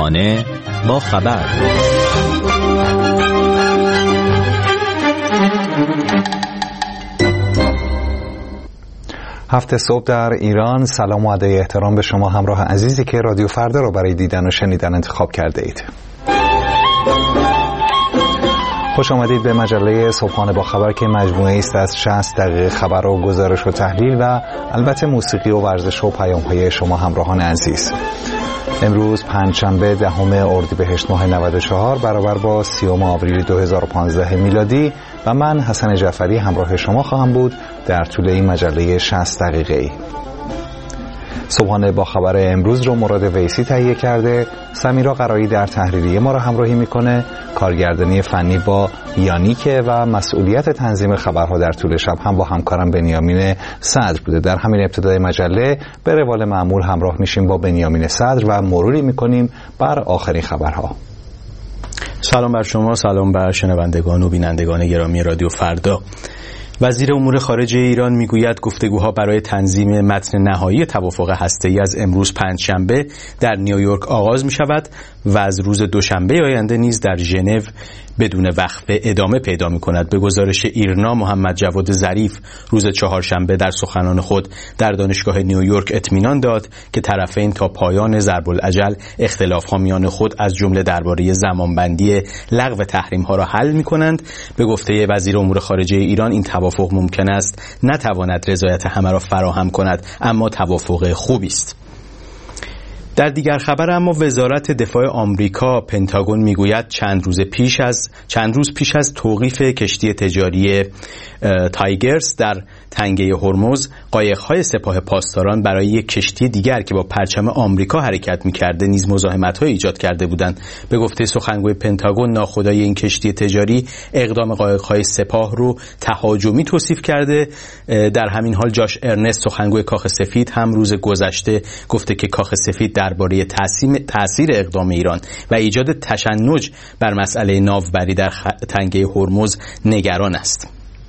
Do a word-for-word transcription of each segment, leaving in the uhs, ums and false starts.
صبحانه با خبر. هفته صبح در ایران. سلام و ادای احترام به شما همراه عزیزی که رادیو فردا را برای دیدن و شنیدن انتخاب کرده اید. خوش آمدید به مجله صبحانه با خبر که مجموعه است از شصت دقیقه خبر و گزارش و تحلیل و البته موسیقی و ورزش و پیام‌های شما همراهان عزیز. امروز پنجشنبه دهم اردیبهشت ماه نود و چهار برابر با سیوم آوریل دو هزار و پانزده میلادی و من حسن جعفری همراه شما خواهم بود در طول این مجله شصت دقیقه‌ای. صبحانه با خبر امروز رو مراد ویسی تهیه کرده، سمیرا قرایی در تحریریه ما را همراهی میکنه، کارگردانی فنی با یانیکه و مسئولیت تنظیم خبرها در طول شب هم با همکارم بنیامین صدر بوده. در همین ابتدای مجله به روال معمول همراه میشیم با بنیامین صدر و مروری میکنیم بر آخرین خبرها. سلام بر شما، سلام بر شنوندگان و بینندگان گرامی رادیو فردا. وزیر امور خارجه ایران میگوید گفتگوها برای تنظیم متن نهایی توافق هسته‌ای از امروز پنجشنبه در نیویورک آغاز می شود و از روز دوشنبه آینده نیز در ژنو بدون وقفه ادامه پیدا می کند. به گزارش ایرنا، محمد جواد ظریف روز چهارشنبه در سخنان خود در دانشگاه نیویورک اطمینان داد که طرفین تا پایان ضرب الاجل اختلاف‌ها میان خود از جمله درباره زمانبندی لغو تحریم‌ها را حل می کنند. به گفته وزیر امور خارجه ایران این توافق ممکن است نتواند رضایت همه را فراهم کند، اما توافق خوبی است. در دیگر خبر اما وزارت دفاع آمریکا پنتاگون میگوید چند روز پیش از چند روز پیش از توقیف کشتی تجاری تایگرز در تنگه هرمز، قایق‌های سپاه پاسداران برای یک کشتی دیگر که با پرچم آمریکا حرکت می‌کرده نیز مزاحمت‌های ایجاد کرده بودند. به گفته سخنگوی پنتاگون، ناخدای این کشتی تجاری اقدام قایق‌های سپاه رو تهاجمی توصیف کرده. در همین حال جاش ارنست، سخنگوی کاخ سفید، هم روز گذشته گفته که کاخ سفید درباره تأثیر اقدام ایران و ایجاد تشنج بر مسئله ناوبری در تنگه هرمز نگران است.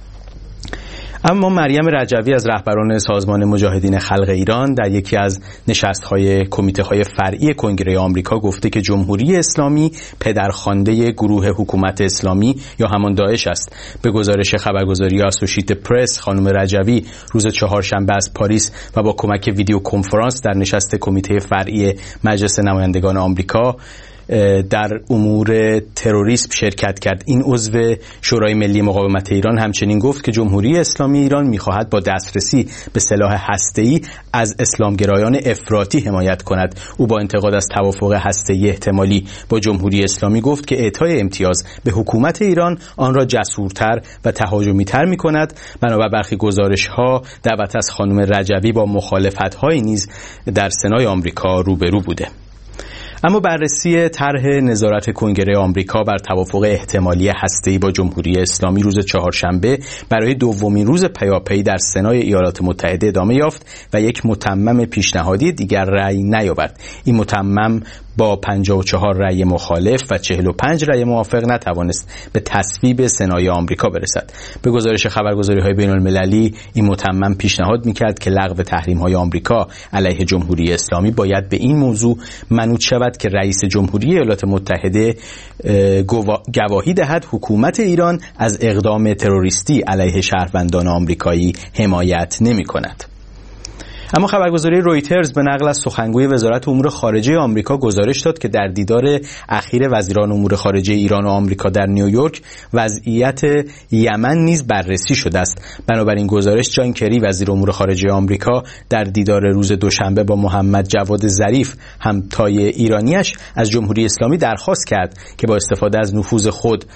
اما مریم رجوی از رهبران سازمان مجاهدین خلق ایران در یکی از نشست‌های کمیته‌های فرعی کنگره آمریکا گفته که جمهوری اسلامی پدرخوانده گروه حکومت اسلامی یا همان داعش است. به گزارش خبرگزاری اسوشییتد پرس، خانم رجوی روز چهارشنبه از پاریس و با کمک ویدیو کنفرانس در نشست کمیته فرعی مجلس نمایندگان آمریکا در امور تروریسم شرکت کرد. این عضو شورای ملی مقاومت ایران همچنین گفت که جمهوری اسلامی ایران می‌خواهد با دسترسی به سلاح هسته‌ای از اسلامگرایان افراطی حمایت کند. او با انتقاد از توافق هسته‌ای احتمالی با جمهوری اسلامی گفت که اعطای امتیاز به حکومت ایران آن را جسورتر و تهاجمی‌تر می‌کند. بنابر برخی گزارش‌ها دعوت از خانم رجوی با مخالفت‌های نیز در سنای آمریکا روبرو بوده. اما بررسی طرح نظارت کنگره آمریکا بر توافق احتمالی هسته‌ای با جمهوری اسلامی روز چهارشنبه برای دومین روز پیاپی در سنای ایالات متحده ادامه یافت و یک متمم پیشنهادی دیگر رأی نیاورد. این متمم با پنجاه و چهار رأی مخالف و چهل و پنج رأی موافق نتوانست به تصویب سنای آمریکا برسد. به گزارش خبرگزاری‌های بین‌المللی، این متمم پیشنهاد می‌کرد که لغو تحریم‌های آمریکا علیه جمهوری اسلامی باید به این موضوع منوط شود که رئیس جمهوری ایالات متحده گواهی دهد حکومت ایران از اقدام تروریستی علیه شهروندان آمریکایی حمایت نمی‌کند. اما خبرگزاری رویترز به نقل از سخنگوی وزارت امور خارجه آمریکا گزارش داد که در دیدار اخیر وزیران امور خارجه ایران و آمریکا در نیویورک وضعیت یمن نیز بررسی شده است. بنابراین گزارش، جان کری وزیر امور خارجه آمریکا در دیدار روز دوشنبه با محمد جواد ظریف همتای ایرانیش از جمهوری اسلامی درخواست کرد که با استفاده از نفوذ خود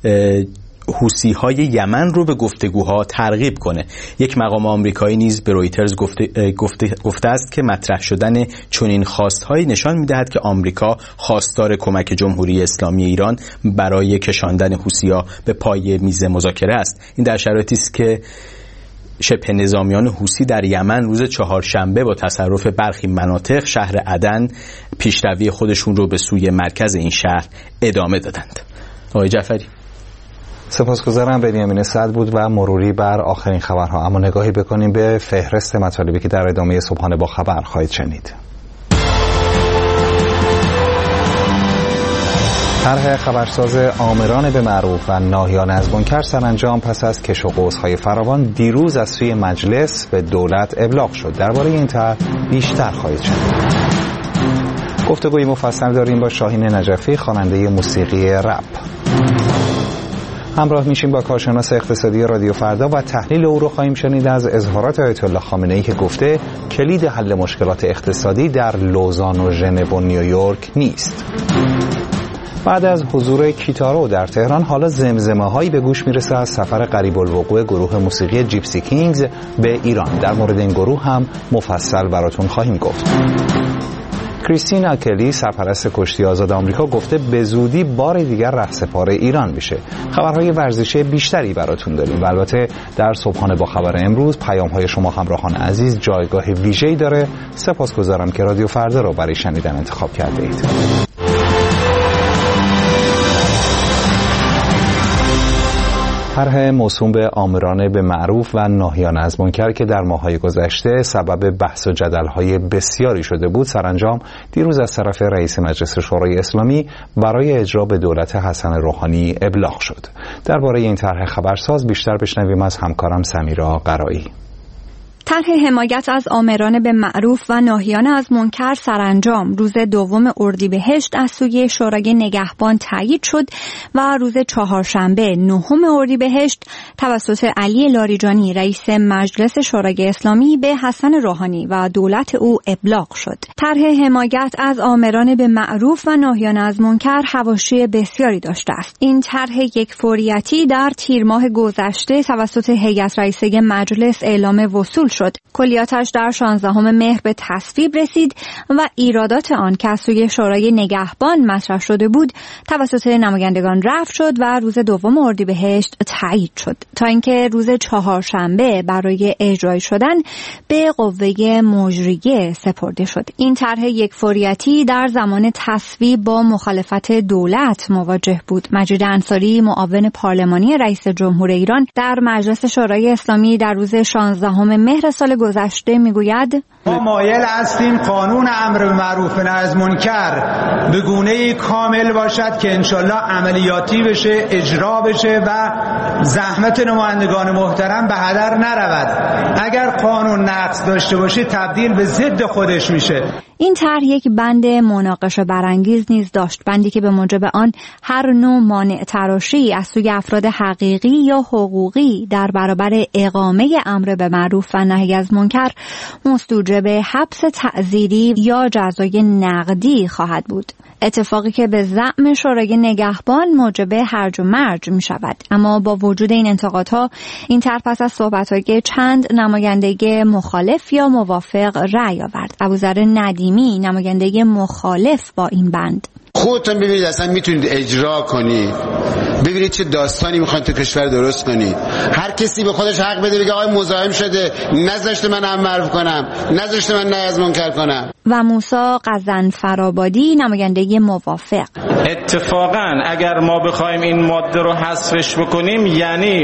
حوثی‌های یمن رو به گفتگوها ترغیب کنه. یک مقام آمریکایی نیز به رویترز گفته, گفته, گفته است که مطرح شدن چنین خواستهایی نشان می‌دهد که آمریکا خواستار کمک جمهوری اسلامی ایران برای کشاندن حوثی‌ها به پای میز مذاکره است. این در شرایطی است که شبه نظامیان حوثی در یمن روز چهارشنبه با تصرف برخی مناطق شهر عدن پیشروی خودشون رو به سوی مرکز این شهر ادامه دادند. آقای جعفری. سپاسگزارم. بنیامین صدر بود و مروری بر آخرین خبرها. اما نگاهی بکنیم به فهرست مطالبی که در ادامه صبحانه با خبر خواهید شنید. طرح خبرساز آمران به معروف و ناهیان از منکر سرانجام پس از کش و قوس‌های فراوان دیروز از سوی مجلس به دولت ابلاغ شد. درباره این طرح بیشتر خواهید شنید. گفتگوی مفصل داریم با شاهین نجفی، خواننده موسیقی رپ. همراه میشیم با کارشناس اقتصادی رادیو فردا و تحلیل او رو خواهیم شنید از اظهارات آیت الله خامنه‌ای که گفته کلید حل مشکلات اقتصادی در لوزان و ژنو و نیویورک نیست. بعد از حضور کیتارو در تهران، حالا زمزمه‌هایی به گوش میرسه از سفر قریب الوقوع گروه موسیقی جیپسی کینگز به ایران. در مورد این گروه هم مفصل براتون خواهیم گفت. کریستین آکلی، سرپرست کشتی آزاد آمریکا، گفته به زودی بار دیگر رهسپار ایران میشه. خبرهای ورزشی بیشتری براتون داریم و البته در صبحانه با خبر امروز پیام‌های شما همراهان عزیز جایگاه ویژه‌ای داره. سپاسگزارم که رادیو فردا رو برای شنیدن انتخاب کرده اید. طرح موسوم به آمران به معروف و ناهیان از منکر که در ماه‌های گذشته سبب بحث و جدل‌های بسیاری شده بود، سرانجام دیروز از طرف رئیس مجلس شورای اسلامی برای اجرا به دولت حسن روحانی ابلاغ شد. درباره این طرح خبرساز بیشتر بشنویم از همکارم سمیرا قرایی. طرح حمایت از آمران به معروف و ناهیان از منکر سرانجام روز دوم اردیبهشت از سوی شورای نگهبان تایید شد و روز چهارشنبه نهم اردیبهشت توسط علی لاریجانی رئیس مجلس شورای اسلامی به حسن روحانی و دولت او ابلاغ شد. طرح حمایت از آمران به معروف و ناهیان از منکر حواشی بسیاری داشته است. این طرح یک فوریتی در تیر ماه گذشته توسط هیئت رئیسه مجلس اعلام وصول شد. کلیاتش در شانزدهم مهر به تصویب رسید و ایرادات آن که از سوی شورای نگهبان مطرح شده بود توسط نمایندگان رفع شد و روز دوم اردیبهشت تایید شد تا اینکه روز چهارشنبه برای اجرای شدن به قوه مجریه سپرده شد. این طرح یک فوریتی در زمان تصویب با مخالفت دولت مواجه بود. مجید انصاری، معاون پارلمانی رئیس جمهور ایران، در مجلس شورای اسلامی در روز شانزدهم مهر سال گذشته میگوید ما مایل هستیم قانون امر به معروف و نهی از منکر به گونه‌ای کامل باشد که انشالله عملیاتی بشه، اجرا بشه و زحمت نمایندگان محترم به هدر نرود. اگر قانون نقص داشته باشه تبدیل به ضد خودش میشه. این طرح یک بند مناقشه برانگیز نیز داشت، بندی که به موجب آن هر نوع مانع تراشی از سوی افراد حقیقی یا حقوقی در برابر اقامه امر به معروف و نهی از منکر مستوجب حبس تعزیری یا جزای نقدی خواهد بود. اتفاقی که به زعم شورای نگهبان موجب هرج و مرج می شود. اما با وجود این انتقادها، این طرح پس از صحبت‌های چند نماینده مخالف یا موافق رأی آورد. ابوذر ندیمی، نماینده مخالف با این بند: خودتون ببینید اصلا میتونید اجرا کنید، ببینید چه داستانی میخواید تو کشور درست کنید. هر کسی به خودش حق بده بگه آقای مزاحم شده، نذاشته من امر معروف کنم، نذاشته من نهی از منکر کنم. و موسی قزنفرآبادی، نماینده موافق: اتفاقا اگر ما بخوایم این ماده رو حذفش بکنیم یعنی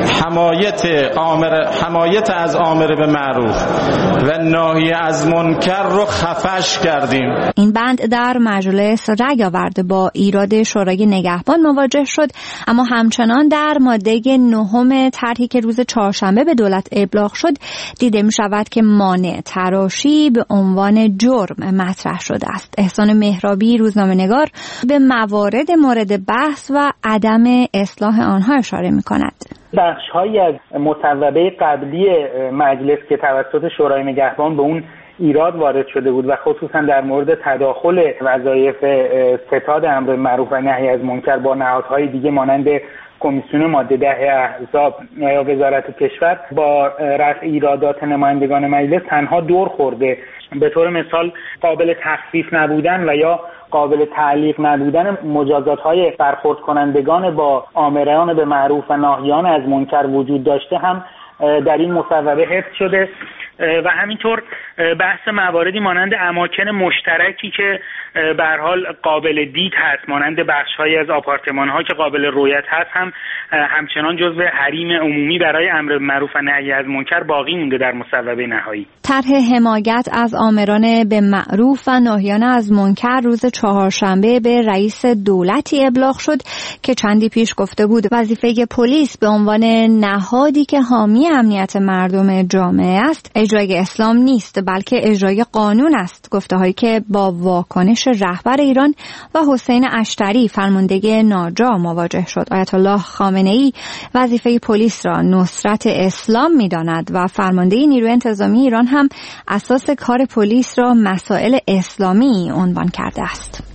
حمایت آمر حمایت از امر به معروف و نهی از منکر رو خفش کردیم. این بند در مجلس رأی آورده با ایراد شورای نگهبان مواجه شد، اما همچنان در ماده نهم طرحی که روز چهارشنبه به دولت ابلاغ شد دیده می شود که مانع تراشی به عنوان جرم مطرح شده است. احسان مهرابی، روزنامه‌نگار، به موارد مورد بحث و عدم اصلاح آنها اشاره می کند. بخش‌هایی از مصوبه قبلی مجلس که توسط شورای نگهبان به اون ایراد وارد شده بود و خصوصا در مورد تداخل وظایف ستاد امر معروف و نهی از منکر با نهادهای دیگه مانند کمیسیون ماده ده احزاب یا وزارت کشور، با رفع ایرادات نمایندگان مجلس تنها دور خورده. به طور مثال قابل تخفیف نبودن و یا قابل تعلیق نبودن مجازات‌های برخورد کنندگان با آمران به معروف و ناهیان از منکر وجود داشته هم در این مصوبه حفظ شده و همینطور بحث مواردی مانند اماکن مشترکی که به هر حال قابل دید هست، مانند بخش‌هایی از آپارتمان‌ها که قابل رؤیت هست، هم همچنان جزو حریم عمومی برای امر بالمعروف و نهی از منکر باقی مونده در مصوبه نهایی. طرح حمایت از آمران به معروف و ناهیان از منکر روز چهارشنبه به رئیس دولتی ابلاغ شد که چندی پیش گفته بود وظیفه پلیس به عنوان نهادی که حامی امنیت مردم جامعه است اجرای اسلام نیست، بلکه اجرای قانون است. گفته‌هایی که با واکنش رهبر ایران و حسین اشتری فرمانده ناجا مواجه شد. آیت الله خامنه‌ای وظیفه پلیس را نصرت اسلام می‌داند و فرمانده نیروی انتظامی ایران هم اساس کار پلیس را مسائل اسلامی عنوان کرده است.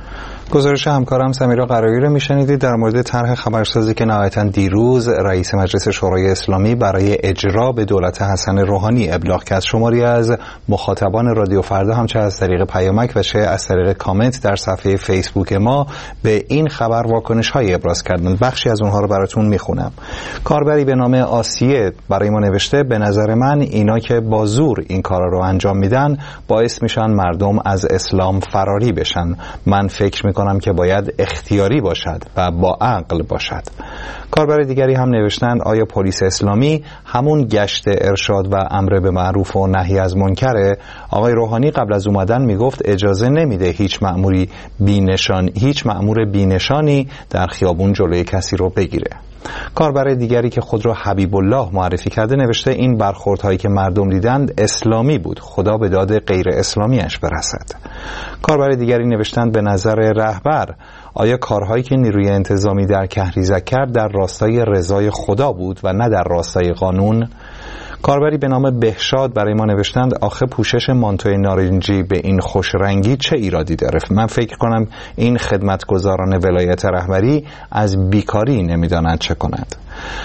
گزارش همکارم سمیرا قرایی رو میشنیدید در مورد طرح خبرسازی که نهایتاً دیروز رئیس مجلس شورای اسلامی برای اجرا به دولت حسن روحانی ابلاغ کرد. شماری از مخاطبان رادیو فردا هم چه از طریق پیامک و چه از طریق کامنت در صفحه فیسبوک ما به این خبر واکنش‌های ابراز کردند. بخشی از اونها رو براتون میخونم. کاربری به نام آسیه برای ما نوشته به نظر من اینا که با زور این کارا رو انجام میدن باعث میشن مردم از اسلام فراری بشن. من فکر میکنم که باید اختیاری باشد و با عقل باشد. کاربر دیگری هم نوشتند آیا پلیس اسلامی همون گشت ارشاد و امر به معروف و نهی از منکره؟ آقای روحانی قبل از اومدن میگفت اجازه نمیده هیچ مأموری بی‌نشان هیچ مأمور بی‌نشانی در خیابون جلوی کسی رو بگیره. کاربر دیگری که خود را حبیب الله معرفی کرده نوشته این برخوردهایی که مردم دیدند اسلامی بود، خدا به داد غیر اسلامیش برسد. کاربر دیگری نوشتند به نظر رهبر آیا کارهایی که نیروی انتظامی در کهریزک کرد در راستای رضای خدا بود و نه در راستای قانون؟ کاربری به نام بهشاد برای ما نوشتند آخه پوشش مانتوی نارنجی به این خوش رنگی چه ایرادی داره؟ من فکر کنم این خدمتگزاران ولایت رهبری از بیکاری نمیدانند چه کنند.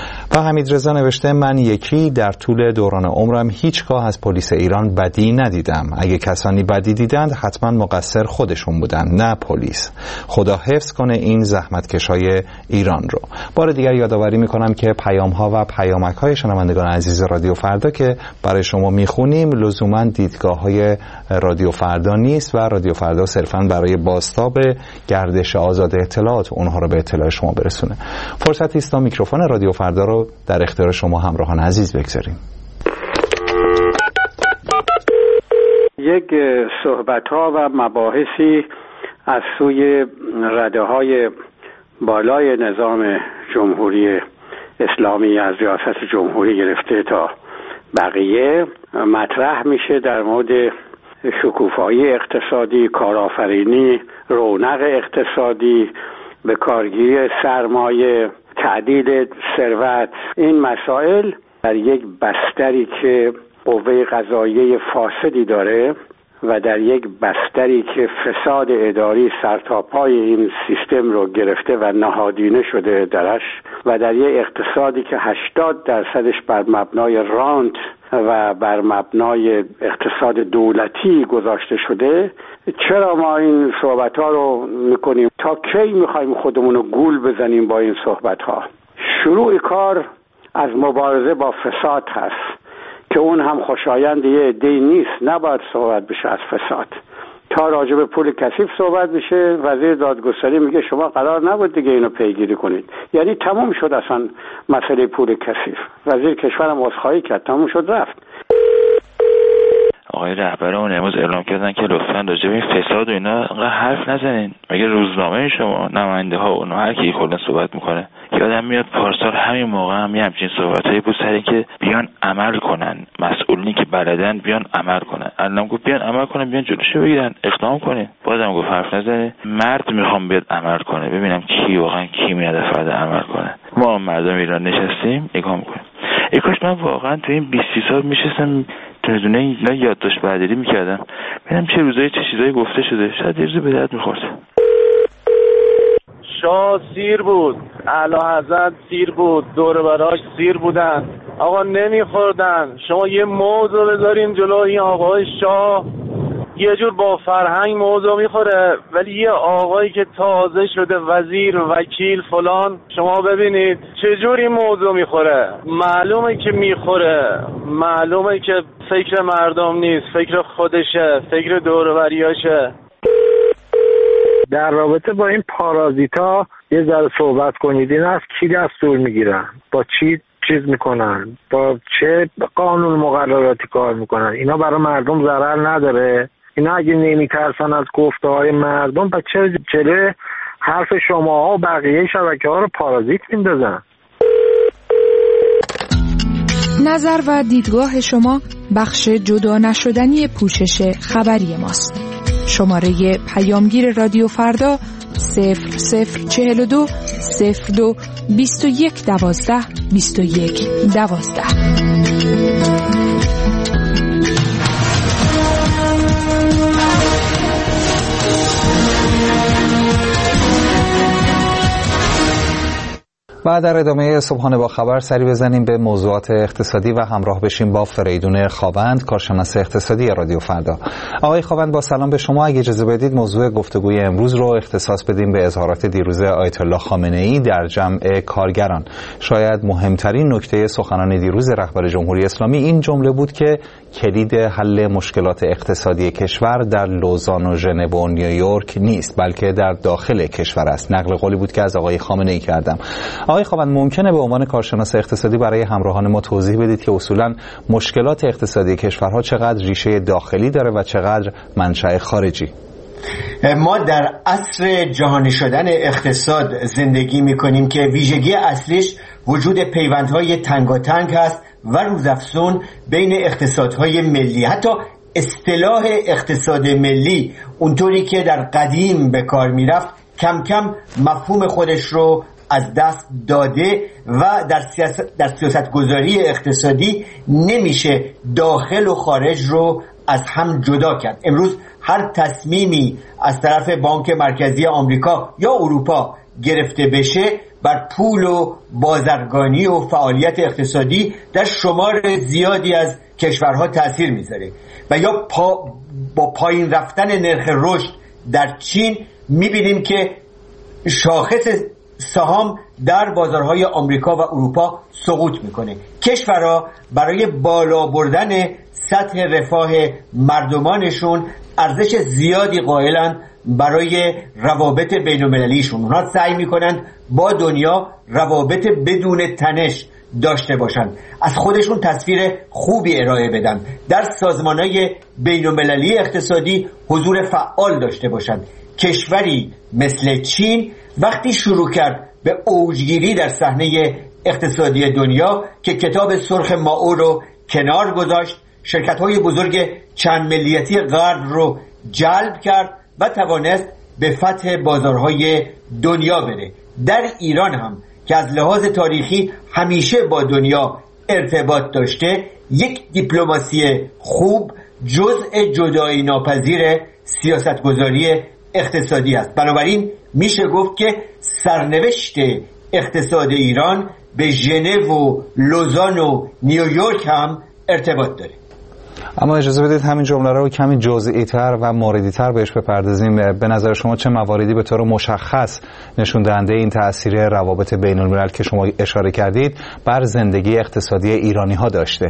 و حمید رضا نوشته من یکی در طول دوران عمرم هیچگاه از پلیس ایران بدی ندیدم. اگه کسانی بدی دیدند حتما مقصر خودشون بودند نه پلیس. خدا حفظ کنه این زحمتکشای ایران رو. بار دیگر یادآوری میکنم که پیام ها و پیامک های شنوندگان عزیز رادیو فردا که برای شما میخونیم لزوما دیدگاه های رادیو فردا نیست و رادیو فردا صرفا برای بازتاب گردش آزاد اطلاعات اونها رو به اطلاع شما برسونه. فرصتی است تا میکروفون رادیو فردا رو در اختیار شما همراهان عزیز بگذاریم. یک صحبت‌ها و مباحثی از سوی رده‌های بالای نظام جمهوری اسلامی از ریاست جمهوری گرفته تا بقیه مطرح میشه در مورد شکوفایی اقتصادی، کارآفرینی، رونق اقتصادی، به کارگیری سرمایه، تعدیل ثروت. این مسائل در یک بستری که قوه قضاییه فاسدی داره و در یک بستری که فساد اداری سرتاپای این سیستم رو گرفته و نهادینه شده درش و در یک اقتصادی که هشتاد درصدش بر مبنای رانت و بر مبنای اقتصاد دولتی گذاشته شده، چرا ما این صحبت ها رو میکنیم؟ تا کی میخوایم خودمون رو گول بزنیم با این صحبت ها؟ شروع کار از مبارزه با فساد هست که اون هم خوشایند یه عده‌ای نیست. نباید صحبت بشه از فساد. تا راجع به پول کثیف صحبت بشه وزیر دادگستری میگه شما قرار نبود دیگه اینو پیگیری کنید، یعنی تمام شد اصلا مسئله پول کثیف. وزیر کشورم عذرخواهی کرد، تمام شد رفت. آقای رهبرمون امروز اعلام کردن که لطفاً راجع به این فساد و اینا انقدر حرف نزنین. مگه روزنامه شما نماینده ها اونها هر کی کلا صحبت میکنه؟ یادم میاد پارسال همین موقع هم یه همچین صحبتایی بود سر اینکه بیان عمل کنن، مسئولینی که بلدن بیان عمل کنن. الان گفت بیان عمل کنن، بیان جلوشو بگیرن، اقدام کنه. بازم گفت حرف نزنه. مرد میخوام بیاد عمل کنه، ببینم کی واقعا کی میاد فردا عمل کنه. ما مردم ایران نشستیم نگاه میکنیم. ای کاش من واقعا تو این بیست سال میشستم تلویزیون اینا یادداشت برداری میکردم ببینم چه روزایی چه چیزایی گفته شده، شاید یه روز به درد میخورد. شاه سیر بود، اعلی حضرت سیر بود، دور براش سیر بودن، آقا نمیخوردن. شما یه موضوع بذارین جلو این آقای شاه یه جور با فرهنگ موضوع میخوره، ولی یه آقایی که تازه شده وزیر وکیل فلان شما ببینید چه جوری موضوع میخوره. معلومه که میخوره، معلومه که فکر مردم نیست، فکر خودشه، فکر دور و بریاشه. در رابطه با این پارازیتا یه ذره صحبت کنید. این از کی دستور میگیرن؟ با چی چیز میکنن؟ با چه قانون مقرراتی کار میکنن؟ اینا برای مردم ضرر نداره؟ اینا اگه نمیترسن از گفته های مردم، پس چرا جلوی حرف شما و بقیه شبکه ها رو پارازیت میندازن؟ نظر و دیدگاه شما بخش جدا نشدنی پوشش خبری ماست. شماره پیامگیر رادیو فردا صفر صفر چهل و دو صفر دو بیست و یک دوازده بیست و یک دوازده. و در ادامه صبحانه با خبر سری بزنیم به موضوعات اقتصادی و همراه بشیم با فریدون خاوند، کارشناس اقتصادی رادیو فردا. آقای خاوند با سلام به شما. اگه اجازه بدید موضوع گفتگوی امروز رو اختصاص بدیم به اظهارات دیروز آیت الله خامنه‌ای در جمع کارگران. شاید مهمترین نکته سخنان دیروز رهبر جمهوری اسلامی این جمله بود که کلید حل مشکلات اقتصادی کشور در لوزان و ژنو و نیویورک نیست، بلکه در داخل کشور است. نقل قولی بود که از آقای خامنه‌ای کردم. آقای خاوند ممکنه به عنوان کارشناس اقتصادی برای همراهان ما توضیح بدید که اصولاً مشکلات اقتصادی کشورها چقدر ریشه داخلی داره و چقدر منشأ خارجی؟ ما در عصر جهانی شدن اقتصاد زندگی می‌کنیم که ویژگی اصلیش وجود پیوندهای تنگاتنگ هست و روزافزون بین اقتصادهای ملی. حتی اصطلاح اقتصاد ملی اونطوری که در قدیم به کار میرفت کم کم مفهوم خودش رو از دست داده و در سیاست در سیاست گذاری اقتصادی نمیشه داخل و خارج رو از هم جدا کرد. امروز هر تصمیمی از طرف بانک مرکزی آمریکا یا اروپا گرفته بشه بر پول و بازرگانی و فعالیت اقتصادی در شمار زیادی از کشورها تأثیر میذاره و یا پا با پایین رفتن نرخ رشد در چین میبینیم که شاخص سهام در بازارهای آمریکا و اروپا سقوط میکنه. کشورها برای بالا بردن سطح رفاه مردمانشون ارزش زیادی قائلن برای روابط بین المللیشون. اونها سعی میکنن با دنیا روابط بدون تنش داشته باشن، از خودشون تصویر خوبی ارائه بدن، در سازمانهای بین المللی اقتصادی حضور فعال داشته باشن. کشوری مثل چین وقتی شروع کرد به اوجگیری در صحنه اقتصادی دنیا که کتاب سرخ مائو رو کنار گذاشت، شرکت‌های بزرگ چند ملیتی غرب رو جلب کرد و توانست به فتح بازارهای دنیا بره. در ایران هم که از لحاظ تاریخی همیشه با دنیا ارتباط داشته، یک دیپلماسی خوب جزء جدایی ناپذیر سیاستگذاری اقتصادی است. بنابراین میشه گفت که سرنوشت اقتصاد ایران به ژنو و لوزان و نیویورک هم ارتباط داره. اما اجازه بدید همین جمله رو کمی جزئی تر و موردی تر بهش بپردازیم. به نظر شما چه مواردی به طور مشخص نشون دهنده این تأثیر روابط بین الملل که شما اشاره کردید بر زندگی اقتصادی ایرانی ها داشته؟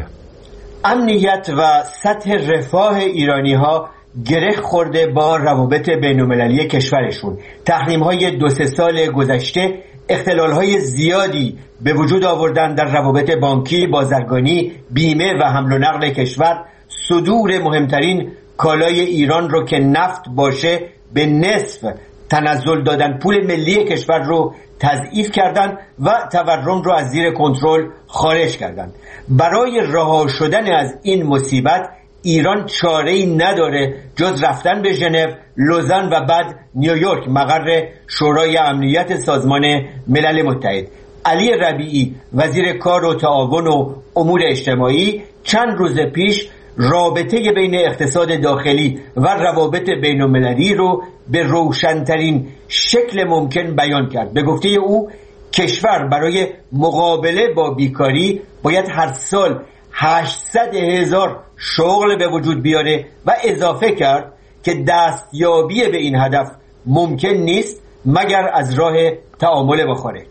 امنیت و سطح رفاه ایرانی ها گره خورده با روابط بین المللی کشورشون. تحریم های دو سه سال گذشته اختلال های زیادی به وجود آوردن در روابط بانکی، بازرگانی، بیمه و حمل و نقل کشور. صدور مهمترین کالای ایران رو که نفت باشه به نصف تنزل دادن، پول ملی کشور رو تضعیف کردن و تورم رو از زیر کنترل خارج کردن. برای رها شدن از این مصیبت ایران چاره‌ای نداره جز رفتن به ژنو، لوزان و بعد نیویورک، مقر شورای امنیت سازمان ملل متحد. علی ربیعی وزیر کار و تعاون و امور اجتماعی چند روز پیش رابطه بین اقتصاد داخلی و روابط بین المللی رو به روشنترین شکل ممکن بیان کرد. به گفته او کشور برای مقابله با بیکاری باید هر سال هشتصد هزار شغل به وجود بیاره و اضافه کرد که دستیابی به این هدف ممکن نیست مگر از راه تعامل با خارج.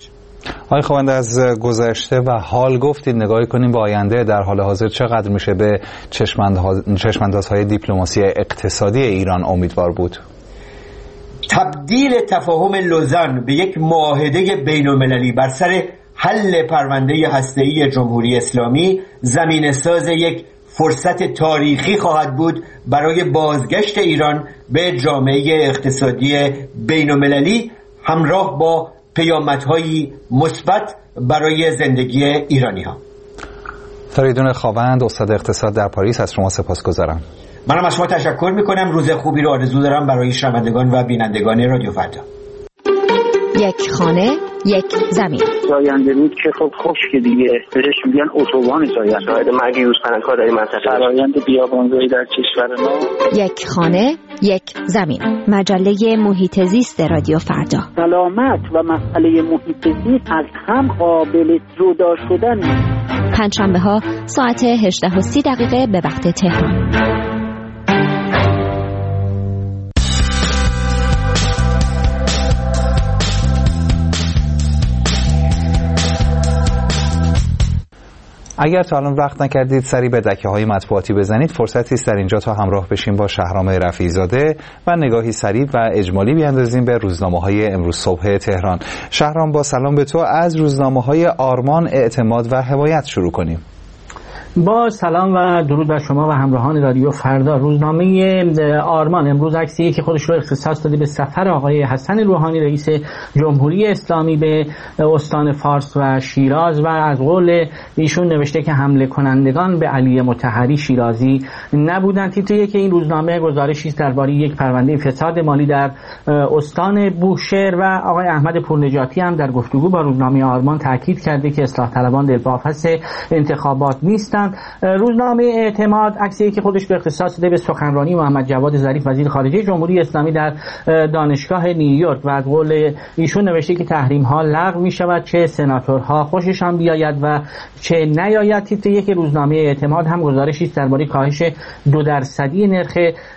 آقای خواهنده، از گذشته و حال گفتید، نگاهی کنیم به آینده. در حال حاضر چقدر میشه به چشماندازهای دیپلماسی اقتصادی ایران امیدوار بود؟ تبدیل تفاهم لوزان به یک معاهده بین‌المللی بر سر حل پرونده هسته‌ای جمهوری اسلامی زمینه‌ساز یک فرصت تاریخی خواهد بود برای بازگشت ایران به جامعه اقتصادی بین‌المللی همراه با پیامدهای مثبت برای زندگی ایرانی‌ها. فریدون خاوند، استاد اقتصاد در پاریس، از شما سپاسگزارم. منم از شما تشکر میکنم. روز خوبی رو آرزو دارم برای شنوندگان و بینندگان رادیو فردا. یک خانه، یک زمین. زاینده رود که خب خشک دیگه، بهش میگن اتوبان زاینده. شاهد مرگ یوزپلنگ‌ها در این منطقه. فرآیند بیابانزایی در کشور ما. یک خانه، یک زمین. مجله محیط زیست رادیو فردا. سلامت و مسئله محیط زیست از هم قابل جدا شدن. پنجشنبه ها ساعت هجده و سی دقیقه به وقت تهران. اگر تا الان وقت نکردید سری به دکه های مطبوعاتی بزنید، فرصتی است در اینجا تا همراه بشیم با شهرام رفیعی زاده و نگاهی سریع و اجمالی بیاندازیم به روزنامه های امروز صبح تهران. شهرام، با سلام به تو، از روزنامه های آرمان، اعتماد و حمایت شروع کنیم. با سلام و درود بر شما و همراهان رادیو فردا. روزنامه آرمان امروز عکسی که خودش رو اختصاص داده به سفر آقای حسن روحانی رئیس جمهوری اسلامی به استان فارس و شیراز و از قول ایشون نوشته که حمله کنندگان به علی مطهری شیرازی نبودند. تیتری که این روزنامه گزارشی است درباره یک پرونده فساد مالی در استان بوشهر و آقای احمد پورنجاتی هم در گفتگو با روزنامه آرمان تاکید کرده که اصلاح طلبان دلواپس انتخابات نیستند. روزنامه اعتماد عکسی که خودش رو اختصاص داده به سخنرانی محمد جواد ظریف وزیر خارجه جمهوری اسلامی در دانشگاه نیویورک و از قول ایشون نوشته که تحریم ها لغو می شود، چه سناتورها خوششان بیاید و چه نیاید. تیتر یک روزنامه اعتماد هم گزارشی است درباره کاهش دو درصدی نرخ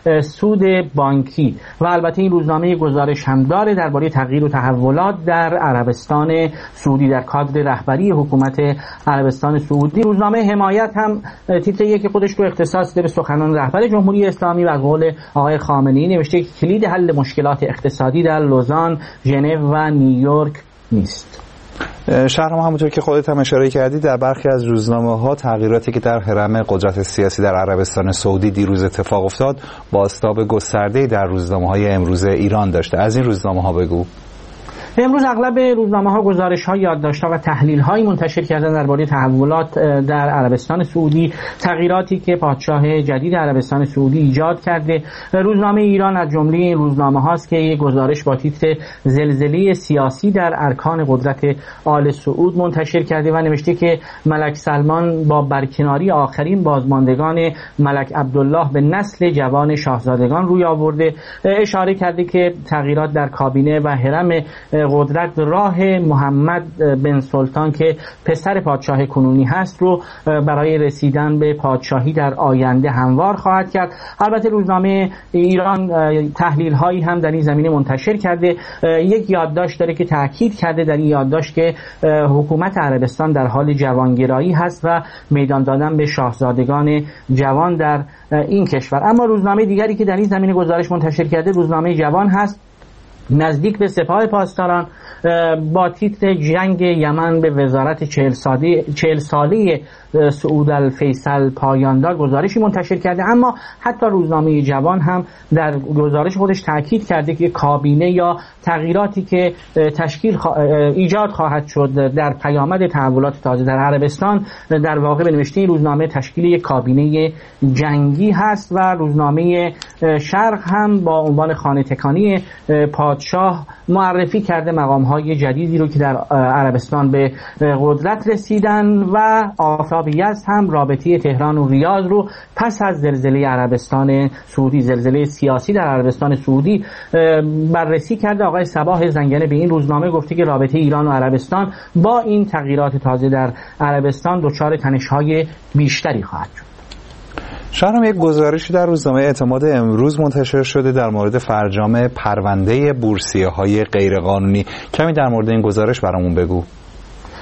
سود بانکی و البته این روزنامه گزارش هم داره درباره تغییر و تحولات در عربستان سعودی در کادر رهبری حکومت عربستان سعودی. روزنامه حمایت هم تیتر یک خودش رو اختصاص ده به سخنان رهبر جمهوری اسلامی و قول آقای خامنه‌ای نوشته که کلید حل مشکلات اقتصادی در لوزان، ژنو و نیویورک نیست. شهرام، همونطور که خودت هم اشاره کردی، در برخی از روزنامه‌ها تغییراتی که در حرم قدرت سیاسی در عربستان سعودی دیروز اتفاق افتاد بازتاب گسترده‌ای در روزنامه‌های امروز ایران داشته. از این روزنامه‌ها بگو. امروز اغلب روزنامه‌ها گزارش‌ها، یادداشت‌ها و تحلیل‌هایی منتشر کردن درباره تحولات در عربستان سعودی، تغییراتی که پادشاه جدید عربستان سعودی ایجاد کرده. روزنامه ایران از جمله این روزنامه‌هاست که یک گزارش با تیتر زلزله سیاسی در ارکان قدرت آل سعود منتشر کرده و نوشته که ملک سلمان با برکناری آخرین بازماندگان ملک عبدالله به نسل جوان شاهزادگان روی آورده. اشاره کرده که تغییرات در کابینه و حرم قدرت راه محمد بن سلطان که پسر پادشاه کنونی هست رو برای رسیدن به پادشاهی در آینده هموار خواهد کرد. البته روزنامه ایران تحلیل هایی هم در این زمینه منتشر کرده. یک یادداشت داره که تاکید کرده در این یادداشت که حکومت عربستان در حال جوانگرایی هست و میدان دادن به شاهزادگان جوان در این کشور. اما روزنامه دیگری که در این زمینه گزارش منتشر کرده روزنامه جوان هست. نزدیک به سپاه پاسداران با تیتر جنگ یمن به وزارت چهل ساله سعود الفیصل پایان داد گزارشی منتشر کرده. اما حتی روزنامه جوان هم در گزارش خودش تاکید کرده که کابینه یا تغییراتی که تشکیل خوا... ایجاد خواهد شد در پیامد تحولات تازه در عربستان در واقع به نوشته این روزنامه تشکیل یک کابینه جنگی هست. و روزنامه شرق هم با عنوان خانه تکانی پادشاه معرفی کرده مقام‌های جدیدی رو که در عربستان به قدرت رسیدن و آفتاب یزد هم رابطه تهران و ریاض رو پس از زلزله عربستان سعودی، زلزله سیاسی در عربستان سعودی بررسی کرده. آقای صباح زنگنه به این روزنامه گفته که رابطه ایران و عربستان با این تغییرات تازه در عربستان دچار تنش‌های بیشتری خواهد شد. شهرام، یک گزارشی در روزنامه اعتماد امروز منتشر شده در مورد فرجام پرونده بورسیه‌های غیرقانونی. کمی در مورد این گزارش برامون بگو.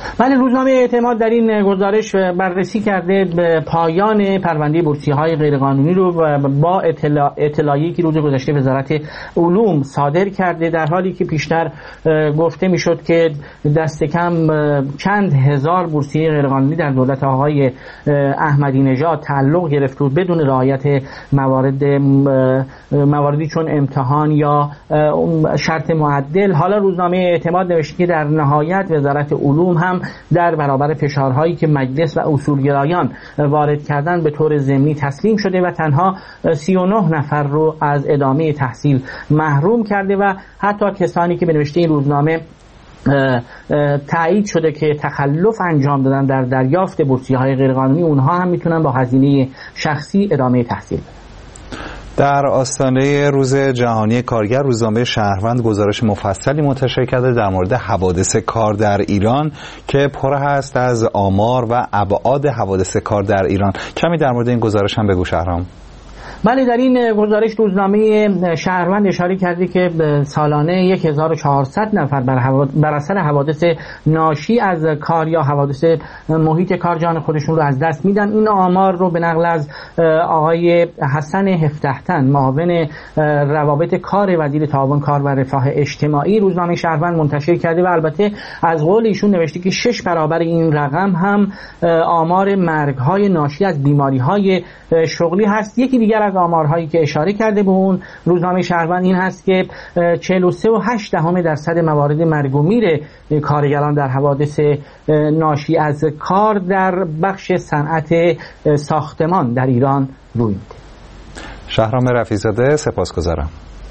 بله، روزنامه اعتماد در این گزارش بررسی کرده به پایان پرونده بورسیه‌های غیرقانونی رو با اطلاع اطلاعیه‌ای که روز گذشته وزارت علوم صادر کرده، در حالی که پیشتر گفته میشد که دست کم چند هزار بورسیه غیرقانونی در دولت آقای احمدی نژاد تعلق گرفت بود بدون رعایت موارد مواردی چون امتحان یا شرط معدل. حالا روزنامه اعتماد نوشته که در نهایت وزارت علوم هم در برابر فشارهایی که مجلس و اصولگرایان وارد کردن به طور ضمنی تسلیم شده و تنها سی و نه نفر رو از ادامه تحصیل محروم کرده و حتی کسانی که به نوشته این روزنامه تایید شده که تخلف انجام دادن در دریافت بورسیه‌های غیرقانونی، اونها هم میتونن با هزینه شخصی ادامه تحصیل بدن. در آستانه روز جهانی کارگر، روزنامه شهروند گزارش مفصلی منتشر کرده در مورد حوادث کار در ایران که پر هست از آمار و ابعاد حوادث کار در ایران. کمی در مورد این گزارش هم بگو شهرام. بله، در این گزارش روزنامه شهروند اشاره کرده که سالانه هزار و چهارصد نفر بر, حواد... بر اثر حوادث ناشی از کار یا حوادث محیط کار جان خودشون رو از دست میدن. این آمار رو به نقل از آقای حسن هفتحتن، معاون روابط کار وزیر تعاون کار و رفاه اجتماعی، روزنامه شهروند منتشر کرده و البته از قول ایشون نوشته که شش برابر این رقم هم آمار مرگ‌های ناشی از بیماری‌های شغلی هست. یکی دیگر از آمارهایی که اشاره کرده به اون روزنامه شهروند این هست که چهل و سه و هشت دهم درصد موارد مرگ و میر کارگران در حوادث ناشی از کار در بخش صنعت ساختمان در ایران روی میده. شهرام رفیع‌زاده، سپاسگزارم.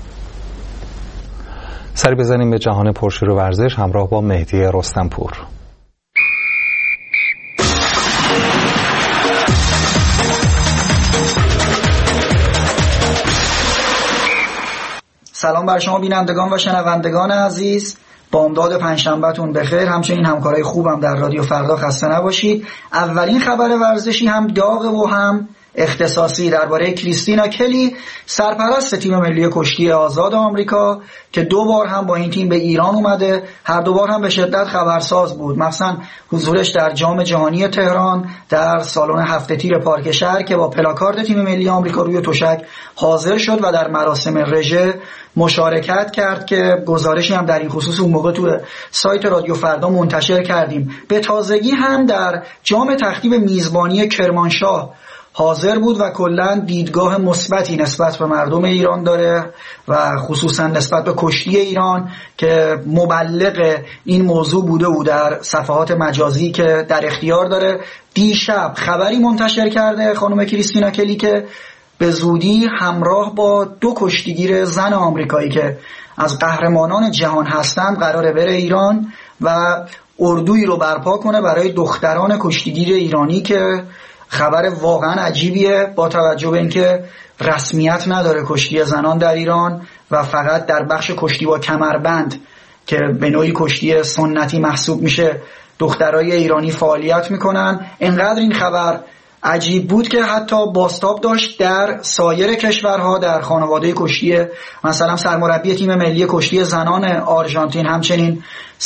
سری بزنیم به جهان پرشور و ورزش همراه با مهدی رستمپور. سلام بر شما بینندگان و شنوندگان عزیز، بامداد پنجشنبهتون بخیر. همچنین همکارای خوبم در رادیو فردا خسته نباشید. اولین خبر ورزشی هم داغ و هم اختصاصی درباره کریستینا کلی، سرپرست تیم ملی کشتی آزاد آمریکا که دو بار هم با این تیم به ایران اومده، هر دو بار هم به شدت خبرساز بود، مثلا حضورش در جام جهانی تهران در سالن هفته تیر پارک شهر که با پلاکارد تیم ملی آمریکا روی تشک حاضر شد و در مراسم رژه مشارکت کرد که گزارشی هم در این خصوص اون موقع تو سایت رادیو فردا منتشر کردیم. به تازگی هم در جام تختیب میزبانی کرمانشاه حاضر بود و کلا دیدگاه مثبتی نسبت به مردم ایران داره و خصوصا نسبت به کشتی ایران که مبلغ این موضوع بوده او در صفحات مجازی که در اختیار داره. دیشب خبری منتشر کرده خانم کریستینا کلی که به زودی همراه با دو کشتیگیر زن آمریکایی که از قهرمانان جهان هستند قراره بره ایران و اردویی رو برپا کنه برای دختران کشتیگیر ایرانی که خبر واقعا عجیبیه با توجه به اینکه رسمیت نداره کشتی زنان در ایران و فقط در بخش کشتی با کمربند که به نوعی کشتی سنتی محسوب میشه دخترای ایرانی فعالیت میکنن. انقدر این خبر عجیب بود که حتی بازتاب داشت در سایر کشورها، در خانواده کشتی مثلا سرمربی تیم ملی کشتی زنان آرژانتین، همچنین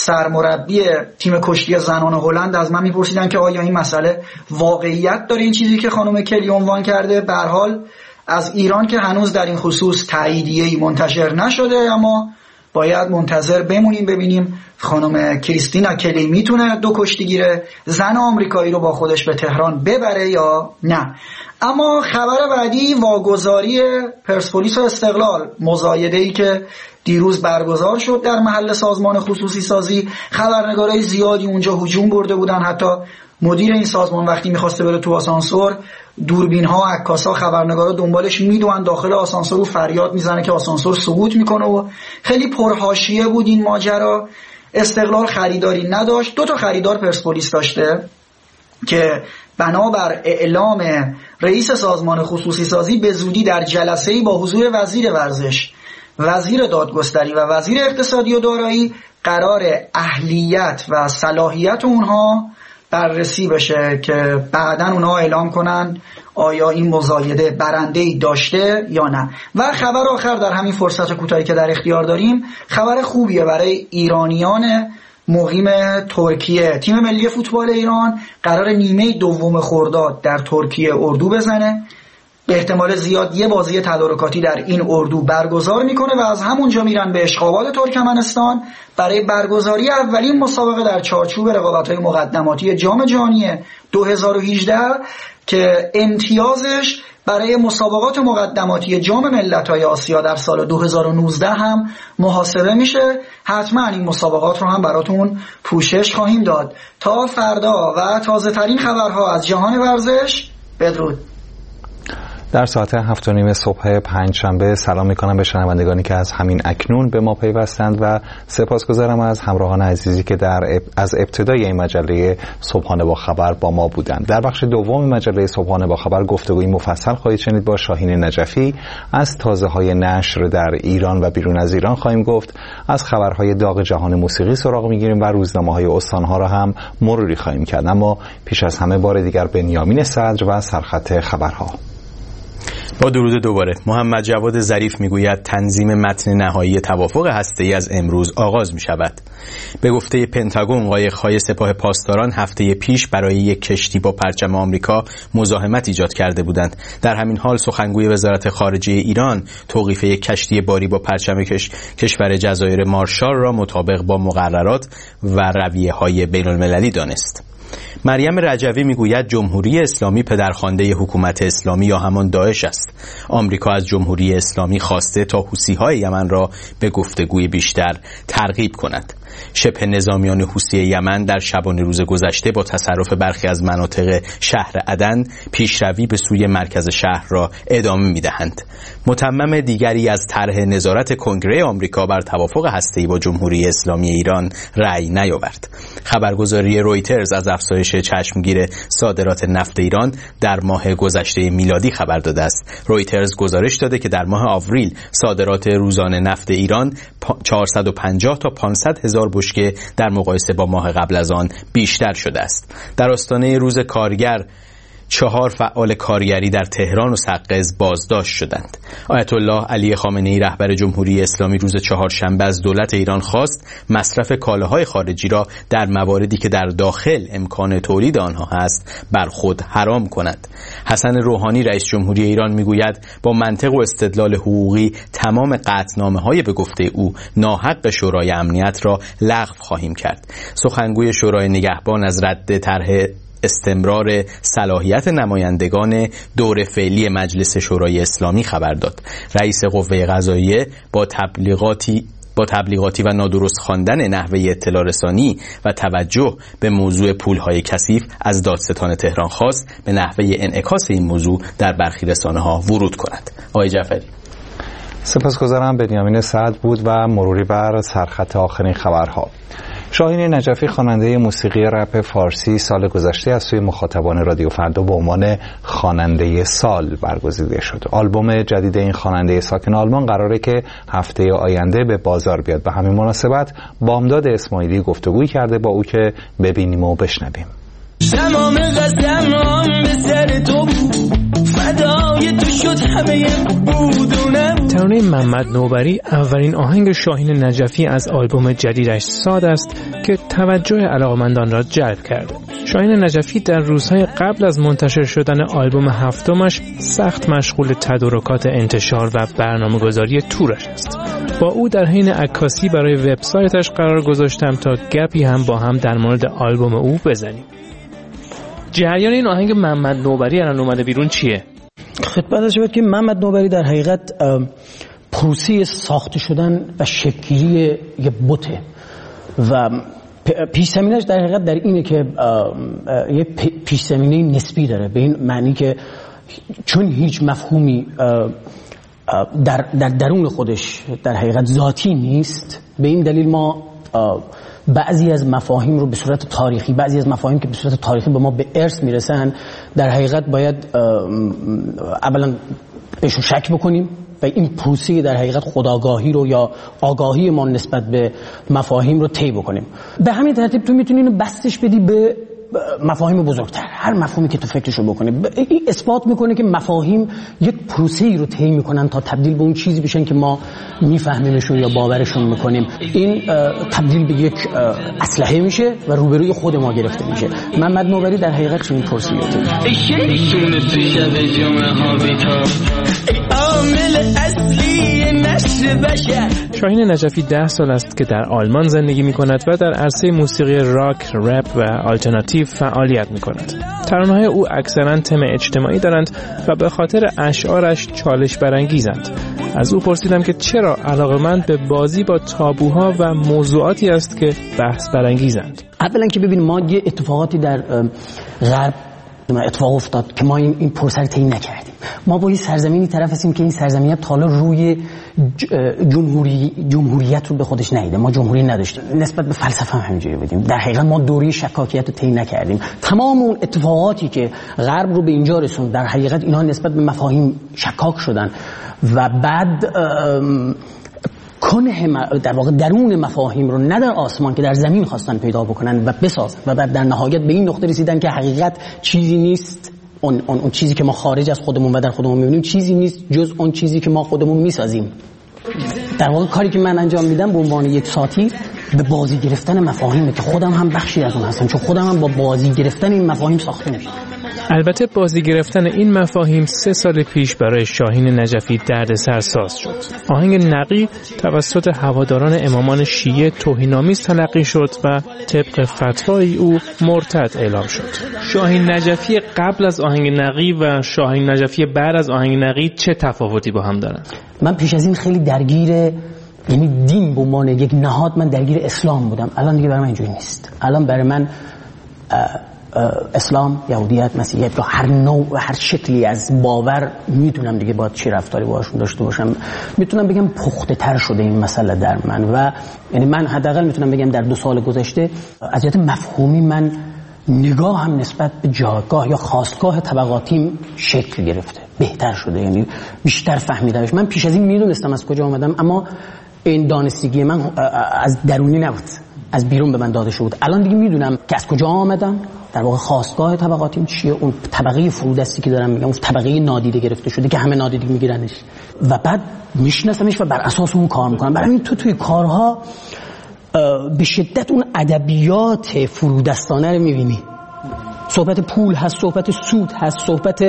سرمربی تیم کشتی زنان هلند از من میپرسیدن که آیا این مسئله واقعیت داره، این چیزی که خانم کلی عنوان کرده. به هر حال از ایران که هنوز در این خصوص تاییدیه‌ای منتشر نشده، اما باید منتظر بمونیم ببینیم خانم کریستینا کلی میتونه دو کشتیگیر زن آمریکایی رو با خودش به تهران ببره یا نه. اما خبر بعدی واگذاری پرسپولیس و استقلال، مزایده‌ای که دیروز برگزار شد در محل سازمان خصوصی سازی. خبرنگارای زیادی اونجا هجوم برده بودن، حتی مدیر این سازمان وقتی میخواسته بره تو آسانسور دوربین ها و عکاسا خبرنگارا دنبالش میدوئن داخل آسانسور و فریاد میزنه که آسانسور سقوط میکنه و خیلی پرحاشیه بود این ماجرا. استقلال خریداری نداشت، دو تا خریدار پرسپولیس داشته که بنابر اعلام رئیس سازمان خصوصی سازی به زودی در جلسه‌ای با حضور وزیر ورزش، وزیر دادگستری و وزیر اقتصادی و دارایی قرار اهلیت و صلاحیت اونها بررسی بشه که بعداً اونها اعلام کنن آیا این مزایده برنده‌ای داشته یا نه. و خبر آخر در همین فرصت کوتاهی که در اختیار داریم، خبر خوبیه برای ایرانیان مقیم ترکیه. تیم ملی فوتبال ایران قرار نیمه دوم خرداد در ترکیه اردو بزنه، به احتمال زیاد یه بازی تدارکاتی در این اردو برگزار میکنه و از همونجا میرن به اشغابات ترکمنستان برای برگزاری اولین مسابقه در چارچوب رقابت‌های مقدماتی جام جهانی دو هزار و هجده که امتیازش برای مسابقات مقدماتی جام ملت‌های آسیا در سال دو هزار و نوزده هم محاسبه میشه. حتما این مسابقات رو هم براتون پوشش خواهیم داد. تا فردا و تازه ترین خبرها از جهان ورزش، بدرود. در ساعت هفت و نیم صبح پنجشنبه سلام میکنم به شنوندگانی که از همین اکنون به ما پیوستند و سپاسگزارم از همراهان عزیزی که در اب... از ابتدای این مجله صبحانه با خبر با ما بودند. در بخش دوم مجله صبحانه با خبر گفتگوی مفصل خواهید شنید با شاهین نجفی. از تازه های نشر در ایران و بیرون از ایران خواهیم گفت. از خبرهای داغ جهان موسیقی سراغ میگیریم و روزنامه های استانها را هم مروری خواهیم کرد. اما پیش از همه بار دیگر بنیامین صدر و سرخط خبرها. با درود دوباره. محمد جواد ظریف میگوید تنظیم متن نهایی توافق هسته‌ای از امروز آغاز می شود. به گفته پنتاگون قایق‌های سپاه پاسداران هفته پیش برای یک کشتی با پرچم آمریکا مزاحمت ایجاد کرده بودند. در همین حال سخنگوی وزارت خارجه ایران توقیف یک کشتی باری با پرچم کش... کشور جزایر مارشال را مطابق با مقررات و رویه‌های بین‌المللی دانست. مریم رجوی میگوید جمهوری اسلامی پدرخوانده حکومت اسلامی یا همان داعش است. آمریکا از جمهوری اسلامی خواسته تا حوثی‌های یمن را به گفتگوی بیشتر ترغیب کند. شبه نظامیان حوثی یمن در شبانه روز گذشته با تصرف برخی از مناطق شهر عدن پیشروی به سوی مرکز شهر را ادامه می‌دهند. متمم دیگری از طرح نظارت کنگره آمریکا بر توافق هسته‌ای با جمهوری اسلامی ایران رأی نیاورد. خبرگزاری رویترز از افزایش چشمگیر صادرات نفت ایران در ماه گذشته میلادی خبر داده است. رویترز گزارش داده که در ماه آوریل صادرات روزانه نفت ایران چهارصد و پنجاه تا پانصد هزار بشکه در مقایسه با ماه قبل از آن بیشتر شده است. در آستانه روز کارگر چهار فعال کارگری در تهران و سقز بازداشت شدند. آیت الله علی خامنه‌ای رهبر جمهوری اسلامی روز چهارشنبه از دولت ایران خواست مصرف کالاهای خارجی را در مواردی که در داخل امکان تولید آنها هست بر خود حرام کند. حسن روحانی رئیس جمهوری ایران میگوید با منطق و استدلال حقوقی تمام قطعنامه‌های به گفته او ناحق شورای امنیت را لغو خواهیم کرد. سخنگوی شورای نگهبان از رد طرح استمرار صلاحیت نمایندگان دور فعلی مجلس شورای اسلامی خبر داد. رئیس قوه قضاییه با تبلیغاتی با تبلیغاتی و نادرست خواندن نحوه اطلاع رسانی و توجه به موضوع پولهای کثیف از دادستان تهران خواست به نحوه انعکاس این موضوع در برخی رسانه‌ها ورود کند. آقای جعفری. سپاسگزارم. بنیامین صدر بود و مروری بر سرخط آخرین خبرها. شاهین نجفی خواننده موسیقی رپ فارسی سال گذشته از سوی مخاطبان رادیو فردا به عنوان خواننده سال برگزیده شد. آلبوم جدید این خواننده ساکن آلمان قراره که هفته آینده به بازار بیاد. به همین مناسبت بامداد اسماعیلی گفتگویی کرده با او که ببینیم و بشنویم. تمام قسمم به سر تو بود، فدای تو شد همه بود و نبود. ترانه محمد نوبری اولین آهنگ شاهین نجفی از آلبوم جدیدش ساد است که توجه علاقمندان را جلب کرده. شاهین نجفی در روزهای قبل از منتشر شدن آلبوم هفتمش سخت مشغول تدارکات انتشار و برنامه‌گذاری تورش است. با او در حین عکاسی برای وبسایتش قرار گذاشتم تا گپی هم با هم در مورد آلبوم او بزنیم. جریان این آهنگ محمد نوبری الان اومده بیرون چیه؟ خدمتش بود که محمد نوبری در حقیقت پروسه ساخته شدن و شکلی یه بوته و پیش زمینش در حقیقت در اینه که یه پیش زمینه نسبی داره، به این معنی که چون هیچ مفهومی در, در درون خودش در حقیقت ذاتی نیست، به این دلیل ما بعضی از مفاهیم رو به صورت تاریخی، بعضی از مفاهیم که به صورت تاریخی به ما به ارث میرسن در حقیقت باید اولا بهشون شک بکنیم و این پروسه در حقیقت خودآگاهی رو یا آگاهی ما نسبت به مفاهیم رو طی بکنیم. به همین ترتیب تو میتونی اینو بستش بدی به مفاهیم بزرگتر، هر مفهومی که تو فکرشو بکنی. این اثبات میکنه که مفاهیم یک پروسه‌ای رو طی میکنن تا تبدیل به اون چیزی بشن که ما میفهمیمشون یا باورشون میکنیم. این تبدیل به یک اسلحه میشه و روبروی خود ما گرفته میشه. محمد نوبری در حقیقت چنین پرسیاتی. شاهین نجفی ده سال است که در آلمان زندگی می کند و در عرصه موسیقی راک، رپ و آلترناتیو فعالیت می کند. ترانه‌های او اکثرا تم اجتماعی دارند و به خاطر اشعارش چالش برانگیزند. از او پرسیدم که چرا علاقه‌مند به بازی با تابوها و موضوعاتی است که بحث برانگیزند. اولا که ببین ما یه اتفاقاتی در غرب اتفاق افتاد که ما این این پروسه رو طی نکردیم. ما با این سرزمینی طرف هستیم که این زمینه تا حالا روی جمهوری جمهوریت رو به خودش ندیده. ما جمهوری نداشتیم. نسبت به فلسفه هم همینجوری بودیم. در حقیقت ما دوره شکاکیت رو طی نکردیم. تمام اون اتفاقاتی که غرب رو به اینجا رسوند در حقیقت اینا نسبت به مفاهیم شکاک شدن و بعد کنه در واقع درون مفاهیم رو نه در آسمان که در زمین خواستن پیدا بکنن و بسازن و بعد در نهایت به این نقطه رسیدن که حقیقت چیزی نیست، اون, اون, اون چیزی که ما خارج از خودمون و در خودمون میبینیم چیزی نیست جز اون چیزی که ما خودمون میسازیم. در واقع کاری که من انجام میدم به عنوان یک ساتی به بازی گرفتن مفاهیمه که خودم هم بخشی از اون هستم، چون خودم هم با بازی گرفتن این مفاهیم ساخته میشم. البته بازی گرفتن این مفاهیم سه سال پیش برای شاهین نجفی دردسر ساز شد. آهنگ نقی توسط هواداران امامان شیعه توهین‌آمیز تلقی شد و طبق فتوای او مرتد اعلام شد. شاهین نجفی قبل از آهنگ نقی و شاهین نجفی بعد از آهنگ نقی چه تفاوتی با هم دارند؟ من پیش از این خیلی درگیر، یعنی دین به عنوان یک نهاد من درگیر اسلام بودم. الان دیگه برای من اینجوری نیست. الان برای من اسلام، یهودیت، مسیحیت یا هر نوع و هر شکلی از باور میتونم دیگه باید چی رفتاری باهاشون داشته باشم. میتونم بگم پخته تر شده این مسئله در من و یعنی من حداقل میتونم بگم در دو سال گذشته از جهت مفهومی من نگاه هم نسبت به جایگاه یا خاستگاه طبقاتیم شکل گرفته، بهتر شده، یعنی بیشتر فهمیدمش. من پیش از این میدونستم از کجا آمدم اما این دانستگی من از درونی نبود، از بیرون به من داده شد. الان دیگه میدونم که از کجا آمدم، در واقع خاستگاه طبقاتیم چیه، اون طبقه فرودستی که دارم میگم، اون طبقه نادیده گرفته شده که همه نادیده میگیرنش و بعد میشناسمش و بر اساس اون کار میکنم. برای این تو توی کارها به شدت اون ادبیات فرودستانه رو میبینی. صحبت پول هست، صحبت سود هست، صحبت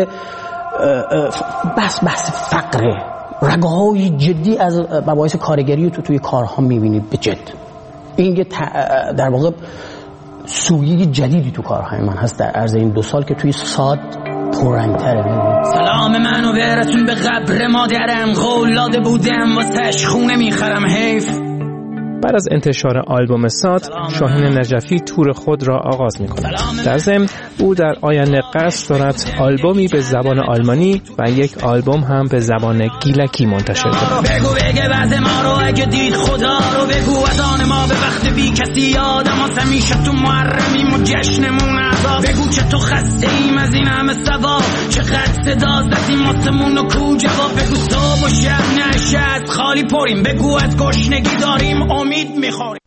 بحث بحث فقره، رگه‌های جدی از مباحث کارگری تو توی کارها میبینی به جد. این یه در واقع سویه جدیدی تو کارهای من هست در عرض این دو سال که توی ساد پررنگ‌تره. سلام منو برسون به قبر مادرم، قولاده بودم واسش خونه میخرم حیف. بعد از انتشار آلبوم ساد، شاهین نجفی تور خود را آغاز می‌کند. در ضمن او در آینده قصد دارد آلبومی به زبان آلمانی و یک آلبوم هم به زبان گیلکی منتشر کند. بگو بگه بعد ما رو اگه دید خدا رو، بگو از آن ما به وقت بی کسی یادم واسه میشه تو محرمیم و جشنمون عذاب. بگو چه تو خسته ایم از این همه ثواب، چقدر صدا زدیم واسمون و کو جواب. بگو صبح و شب نشست خالی پریم، بگو از گشنگی داریم امید میخوریم.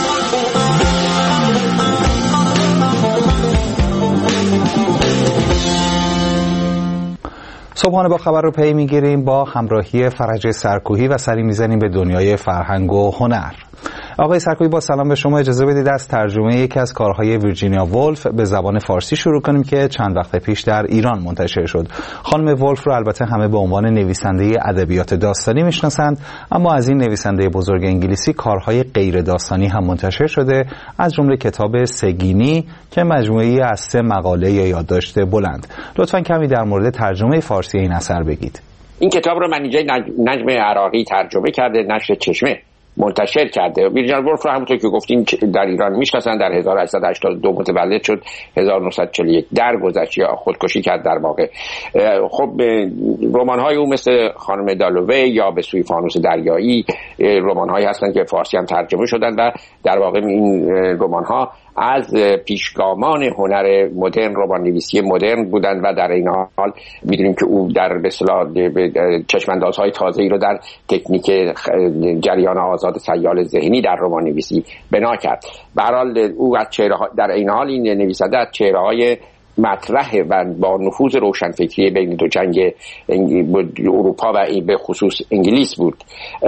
صبحانه با خبر رو پی میگیریم با همراهی فرج سرکوهی و سری میزنیم به دنیای فرهنگ و هنر. آقای سرکوهی با سلام به شما، اجازه بدید از ترجمه یکی از کارهای ویرجینیا وولف به زبان فارسی شروع کنیم که چند وقت پیش در ایران منتشر شد. خانم وولف رو البته همه به عنوان نویسنده ادبیات داستانی میشناسند، اما از این نویسنده بزرگ انگلیسی کارهای غیر داستانی هم منتشر شده، از جمله کتاب سگینی که مجموعه‌ای از سه مقاله یا یادداشت بلند. لطفاً کمی در مورد ترجمه فارسی این اثر بگید. این کتاب رو منیژه نجم عراقی ترجمه کرده، نشر چشمه منتشر کرده. ویرجینیا وولف رو همونطور که گفتین در ایران میشناسن، در هزار و هشتصد و هشتاد و دو متولد شد، هزار و نهصد و چهل و یک درگذشت یا خودکشی کرد در واقع. خب رمان‌های او مثل خانم دالووی یا به سوی فانوس دریایی رمان‌هایی هستن که فارسی هم ترجمه شدن و در واقع این رمان‌ها از پیشگامان هنر مدرن، رمان‌نویسی مدرن بودند و در این حال می‌دونیم که او در به اصطلاح چشم‌اندازهای تازه‌ای رو در تکنیک جریان آزاد سیال ذهنی در رمان‌نویسی بنا کرد. به هر حال او از چهره‌ها در این حال این نویسنده از چهره‌های مطرح و با نفوذ روشنفکری بین دو جنگ اروپا و به خصوص انگلیس بود.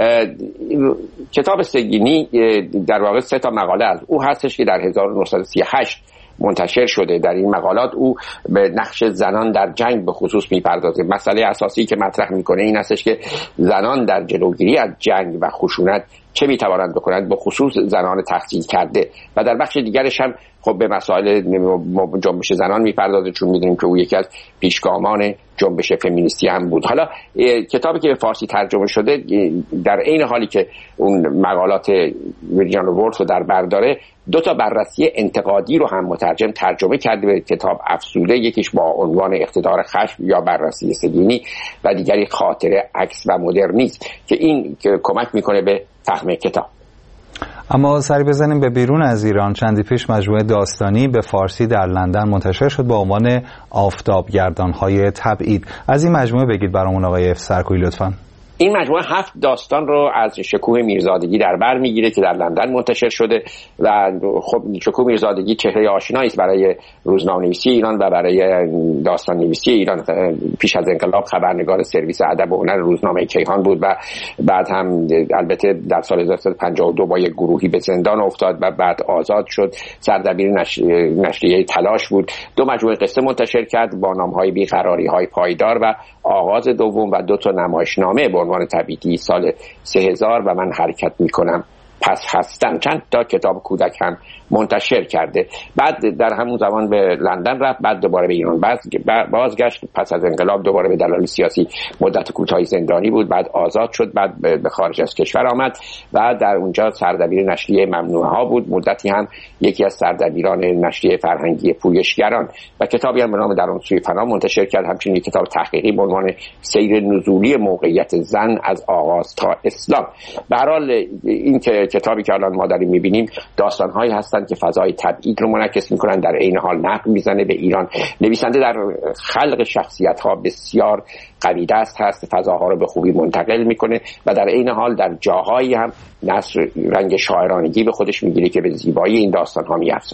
کتاب سگینی در واقع سه تا مقاله از او هستش که در هزار و نهصد و سی و هشت منتشر شده. در این مقالات او به نقش زنان در جنگ به خصوص میپردازه. مسئله اساسی که مطرح میکنه این هستش که زنان در جلوگیری از جنگ و خشونت چه میتوانند بکنند، به خصوص زنان تحصیل کرده، و در بخش دیگرش هم خب به مسائل جنبش زنان میپردازه، چون میدونیم که او یکی از پیشگامان جنبش فمینیستی هم بود. حالا کتابی که به فارسی ترجمه شده در عین حالی که اون مقالات ویرجینیا وولف رو در بر داره، دو تا بررسی انتقادی رو هم مترجم ترجمه کرده به کتاب افزوده، یکیش با عنوان اقتدار خشم یا بررسی سگینی و دیگری خاطره، عکس و مدرنیسم، که این کمک میکنه به فهم کتاب. اما سری بزنیم به بیرون از ایران. چندی پیش مجموعه داستانی به فارسی در لندن منتشر شد با عنوان آفتابگردان‌های تبعید. از این مجموعه بگید برامون آقای سرکویی لطفاً. این مجموعه هفت داستان رو از شکوه میرزادگی در بر میگیره که در لندن منتشر شده و خب شکوه میرزادگی چهره آشنایی است برای روزنامه‌نویسی ایران و برای داستان نویسی ایران. پیش از انقلاب خبرنگار سرویس ادب و هنر روزنامه کیهان بود و بعد هم البته در سال هزار و سیصد و پنجاه و دو با یک گروهی به زندان افتاد و بعد آزاد شد. سردبیر نشریه تلاش بود. دو مجموعه قصه منتشر کرد با نام‌های بی‌قراری‌های پایدار و آغاز دوم و دو تا نمایشنامه به عنوان تبعیدی سال سه هزار و من حرکت میکنم پس هستم. چند تا کتاب کودک هم منتشر کرده. بعد در همون زمان به لندن رفت، بعد دوباره به ایران بازگشت. پس از انقلاب دوباره به دلایل سیاسی مدت کوتاهی زندانی بود، بعد آزاد شد، بعد به خارج از کشور آمد و در اونجا سردبیر نشریه ممنوعه ها بود. مدتی هم یکی از سردبیران نشریه فرهنگی پویشگران و کتابی هم به نام در آن سوی فنا منتشر کرد. همچنین یک کتاب تحقیقی به عنوان سیر نزولی موقعیت زن از آغاز تا اسلام. به هر حال این که کتابی که الان ما داریم می‌بینیم داستان‌هایی هستند که فضای تبعید رو منعکس می‌کنن، در عین حال نقد می‌زنه به ایران. نویسنده در خلق شخصیت‌ها بسیار قوی دست هست، فضاها رو به خوبی منتقل می‌کنه و در عین حال در جاهایی هم نثر رنگ شاعرانگی به خودش می‌گیره که به زیبایی این داستان‌ها می‌افزه.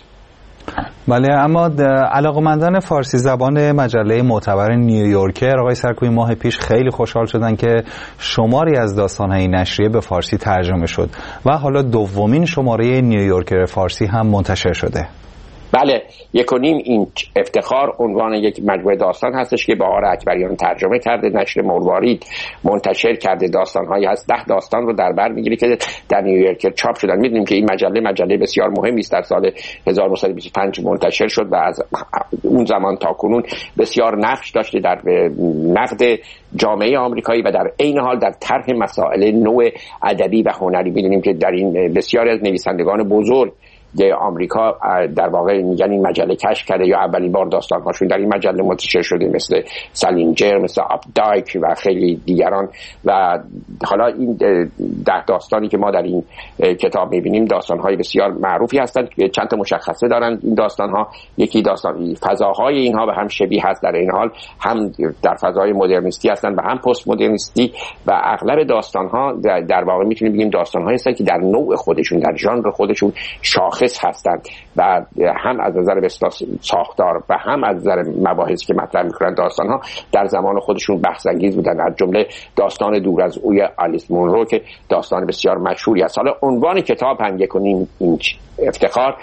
بله، اما علاقه‌مندان فارسی زبان مجله معتبر نیویورکر آقای سرکویی ماه پیش خیلی خوشحال شدن که شماری از داستان‌های نشریه به فارسی ترجمه شد و حالا دومین شماره نیویورکر فارسی هم منتشر شده. بله، یک و نیم اینچ افتخار عنوان یک مجموعه داستان هستش که بهار اکبریان ترجمه کرده، نشر مروارید منتشر کرده. داستان‌هایی هست، ده داستان رو در بر میگیره که در نیویورکر چاپ شدن. میدونیم که این مجله مجله بسیار مهمی است، در سال هزار و نهصد و بیست و پنج منتشر شد و از اون زمان تا کنون بسیار نقش داشته در نقد جامعه آمریکایی و در عین حال در طرح مسائل نوع ادبی و هنری. میدونیم که در این بسیاری از نویسندگان بزرگ آمریکا در واقع میگن این مجله کشف کرده یا اولین بار داستان‌هاشون در این مجله منتشر شده، مثل سالینجر، مثل آپدایک و خیلی دیگران. و حالا این ده داستانی که ما در این کتاب میبینیم داستان‌های بسیار معروفی هستند که چند تا مشخصه دارند. این داستان‌ها یکی داستان فضاهای اینها به هم شبیه هست، در این حال هم در فضای مدرنیستی هستند و هم پست مدرنیستی و اغلب داستان‌ها در واقع میتونیم بگیم داستان‌هایی هستند که در نوع خودشون، در ژانر خودشون شاخص هستند و هم از نظر ساختار و هم از نظر مباحثی که مطرح میکنن داستانها در زمان خودشون بحث انگیز بودن. از جمله داستان دور از اوی آلیس مونرو که داستان بسیار مشهوری است. حالا عنوان کتاب هم یک و نیم اینچ افتخار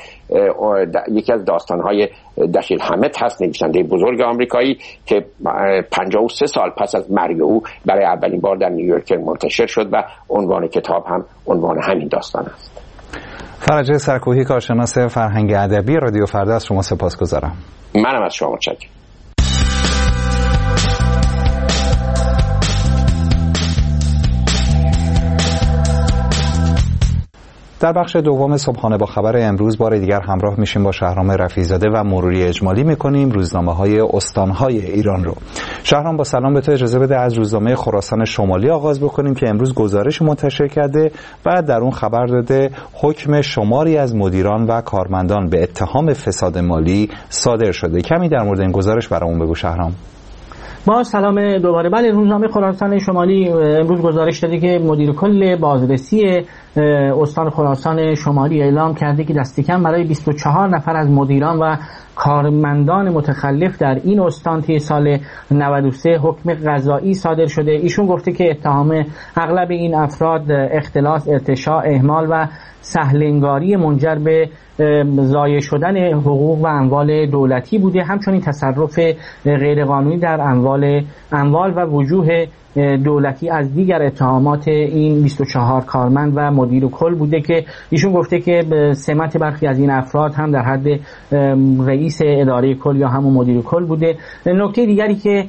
یکی از داستانهای دشیل حمد هست، نویسنده بزرگ آمریکایی که پنجاه و سه سال پس از مرگ او برای اولین بار در نیویورک منتشر شد و عنوان کتاب هم عنوان همین داستان است. فرجه سرکوهی، کارشناس فرهنگ ادبی رادیو فردا، از شما سپاسگزارم. منم از شما متشکرم. در بخش دوم صبحانه با خبر امروز بار دیگر همراه میشیم با شهرام رفیع‌زاده و مروری اجمالی میکنیم روزنامه‌های استان‌های ایران رو. شهرام با سلام به تو، اجازه بده از روزنامه خراسان شمالی آغاز بکنیم که امروز گزارش منتشر کرده و در اون خبر داده حکم شماری از مدیران و کارمندان به اتهام فساد مالی صادر شده. کمی در مورد این گزارش برامون بگو شهرام. با سلام دوباره. بله، روزنامه خراسان شمالی امروز گزارش داده که مدیر کل بازرسی استان خراسان شمالی اعلام کرده که دست کم برای بیست و چهار نفر از مدیران و کارمندان متخلف در این استان طی سال نود و سه حکم قضایی صادر شده. ایشون گفته که اتهام اغلب این افراد اختلاس، ارتشاء، اهمال و سهلنگاری منجر به ضایع شدن حقوق و اموال دولتی بوده، همچنین تصرف غیرقانونی در اموال اموال و وجوه دولتی از دیگر اتهامات این بیست و چهار کارمند و مدیر کل بوده که ایشون گفته که سمت برخی از این افراد هم در حد رئیس اداره کل یا همون مدیر کل بوده. نکته دیگری که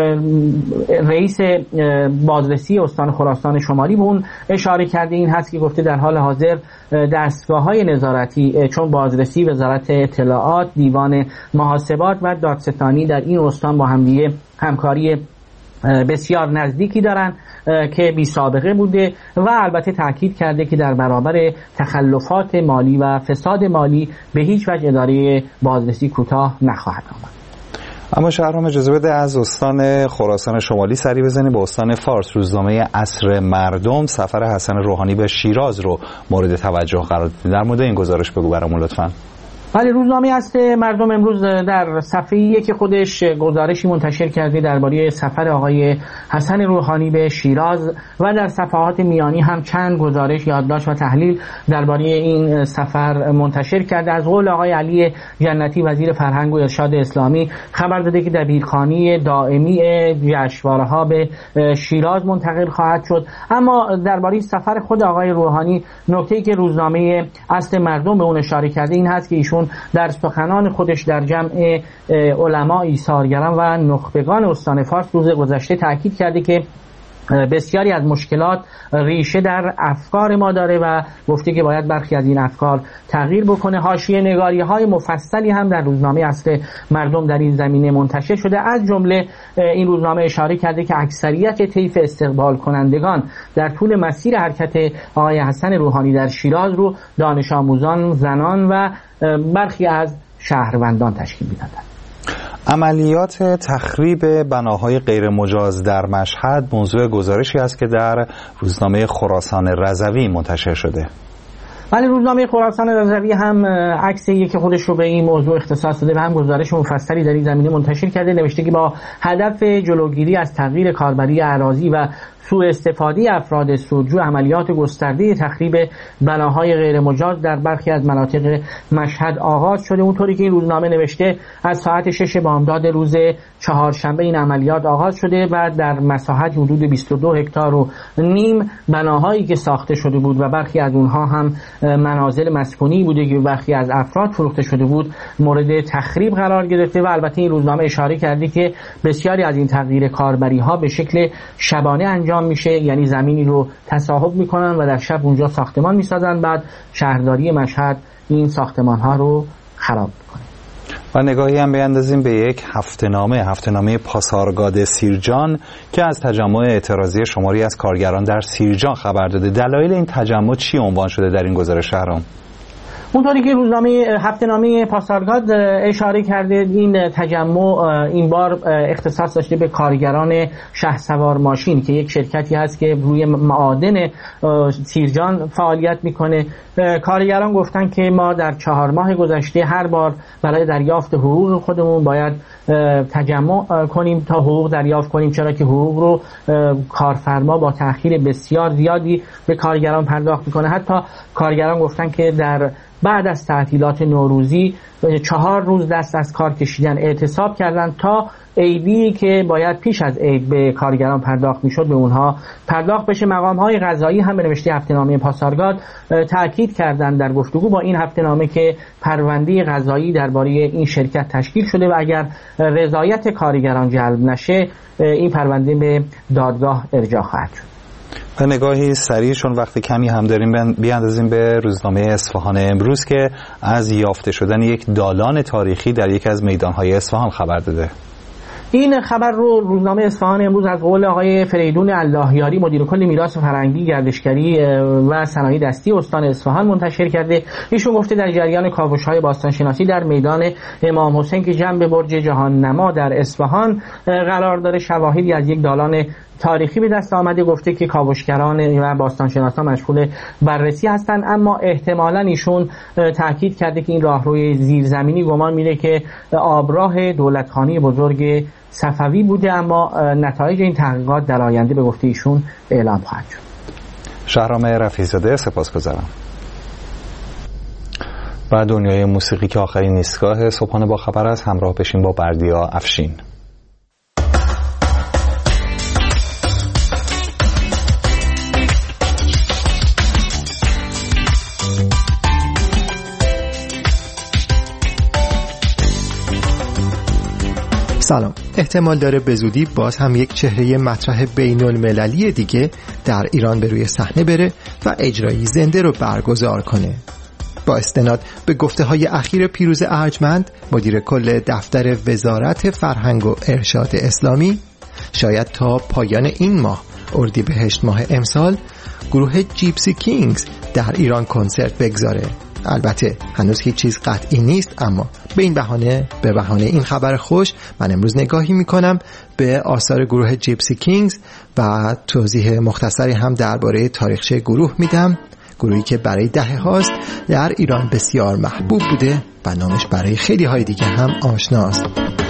رئیس بازرسی استان خراسان شمالی به اون اشاره کرده این هست که گفته در حال حاضر دستگاه‌های نظارتی چون بازرسی، وزارت اطلاعات، دیوان محاسبات و دادستانی در این استان با همدیگه همکاری بسیار نزدیکی دارن که بی سابقه بوده و البته تاکید کرده که در برابر تخلفات مالی و فساد مالی به هیچ وجه اداره بازرسی کوتاه نخواهد آمد. اما شهرام اجازه بده از استان خراسان شمالی سری بزنیم به استان فارس. روزنامه عصر مردم سفر حسن روحانی به شیراز رو مورد توجه قرار داد. در مورد این گزارش بگو برامون لطفاً. ولی روزنامه است مردم امروز در صفحه یک خودش گزارشی منتشر کرده درباره سفر آقای حسن روحانی به شیراز و در صفحات میانی هم چند گزارش، یادداشت و تحلیل درباره این سفر منتشر کرده. از قول آقای علی جنتی وزیر فرهنگ و ارشاد اسلامی خبر داده که دبیرخوانی دائمی جشنواره‌ها به شیراز منتقل خواهد شد. اما درباره سفر خود آقای روحانی نکته‌ای که روزنامه اصل مردم به اون اشاره کرده این هست که ایشون در سخنان خودش در جمع علما، ایثارگران و نخبگان استان فارس روز گذشته تاکید کرده که بسیاری از مشکلات ریشه در افکار ما داره و گفته که باید برخی از این افکار تغییر بکنه. حاشیه نگاری های مفصلی هم در روزنامه اصل مردم در این زمینه منتشر شده. از جمله این روزنامه اشاره کرده که اکثریت طیف استقبال کنندگان در طول مسیر حرکت آقای حسن روحانی در شیراز رو دانش آموزان، زنان و برخی از شهروندان تشکیل می‌دادند. عملیات تخریب بناهای غیر مجاز در مشهد موضوع گزارشی است که در روزنامه خراسان رضوی منتشر شده. ولی روزنامه خراسان رضوی هم عکس یک خودش رو به این موضوع اختصاص داده و هم گزارش مفصلی در این زمینه منتشر کرده. نوشته که با هدف جلوگیری از تغییر کاربری اراضی و سوء استفاده افراد سودجو عملیات گسترده تخریب بناهای غیر مجاز در برخی از مناطق مشهد آغاز شده. اونطوری که این روزنامه نوشته از ساعت شش بامداد روز چهارشنبه این عملیات آغاز شده و در مساحت حدود بیست و دو هکتار و نیم بناهایی که ساخته شده بود و برخی از اونها هم منازل مسکونی بوده که برخی از افراد فروخته شده بود مورد تخریب قرار گرفته و البته این روزنامه اشاره کرده که بسیاری از این تغییر کاربری ها به شکل شبانه انجام میشه، یعنی زمینی رو تصاحب میکنن و در شب اونجا ساختمان میسازن، بعد شهرداری مشهد این ساختمان ها رو خراب میکنه. و نگاهی هم بیندازیم به یک هفته‌نامه هفته‌نامه پاسارگاد سیرجان که از تجمع اعتراضی شماری از کارگران در سیرجان خبر داده. دلایل این تجمع چی عنوان شده در این گزارش شهرام؟ اونطوری که روزنامه هفته‌نامه پاسارگاد اشاره کرده این تجمع این بار اختصاص داشته به کارگران شهسوار ماشین که یک شرکتی هست که روی معادن سیرجان فعالیت میکنه. کارگران گفتن که ما در چهار ماه گذشته هر بار برای دریافت حقوق خودمون باید تجمع کنیم تا حقوق دریافت کنیم، چرا که حقوق رو کارفرما با تأخیر بسیار زیادی به کارگران پرداخت میکنه. حتی کارگران گفتن که در بعد از تعطیلات نوروزی چهار روز دست از کار کشیدن، اعتصاب کردن تا عیدی که باید پیش از عید به کارگران پرداخت میشد به اونها پرداخت بشه. مقام‌های قضایی هم به نوشته هفته‌نامه پاسارگاد تاکید کردند در گفتگو با این هفته‌نامه که پرونده قضایی درباره این شرکت تشکیل شده و اگر رضایت کارگران جلب نشه این پرونده به دادگاه ارجاع خواهد شد. و نگاهی سریع چون وقت کمی هم داریم بیاندازیم به روزنامه اصفهان امروز که از یافته شدن یک دالان تاریخی در یک از میدانهای اصفهان خبر داده. این خبر رو روزنامه اصفهان امروز از قول آقای فریدون اللهیاری مدیر کل میراث فرهنگی، گردشگری و صنایع دستی استان اصفهان منتشر کرده. ایشون گفته در جریان کاوش‌های باستانشناسی در میدان امام حسین که جنب برج جهان نما در اصفهان قرار داره، شواهدی از یک دالان تاریخی به دست آمده. گفته که کاوشگران و باستانشناسان مشغول بررسی هستند، اما احتمالاً ایشون تاکید کرده که این راهروی زیرزمینی گمان میره که آبراه دولتخانه بزرگ صفوی بوده، اما نتایج این تحقیقات در آینده به گفته ایشون اعلام خواهد شد. شهرام رفیع‌زاده، سپاسگزارم. و دنیای موسیقی که آخرین ایستگاه صبحانه با خبر است، همراه بشین با بردیا افشین. سلام. احتمال داره به زودی باز هم یک چهره مطرح بین المللی دیگه در ایران به روی صحنه بره و اجرایی زنده رو برگزار کنه. با استناد به گفته های اخیر پیروز ارجمند، مدیر کل دفتر وزارت فرهنگ و ارشاد اسلامی، شاید تا پایان این ماه اردیبهشت ماه امسال گروه جیپسی کینگز در ایران کنسرت بگذاره. البته هنوز هیچ چیز قطعی نیست، اما به این بهانه به بهانه این خبر خوش من امروز نگاهی میکنم به آثار گروه جیپسی کینگز و توضیح مختصری هم درباره تاریخچه گروه میدم. گروهی که برای دهه هاست در ایران بسیار محبوب بوده و نامش برای خیلی های دیگه هم آشناست.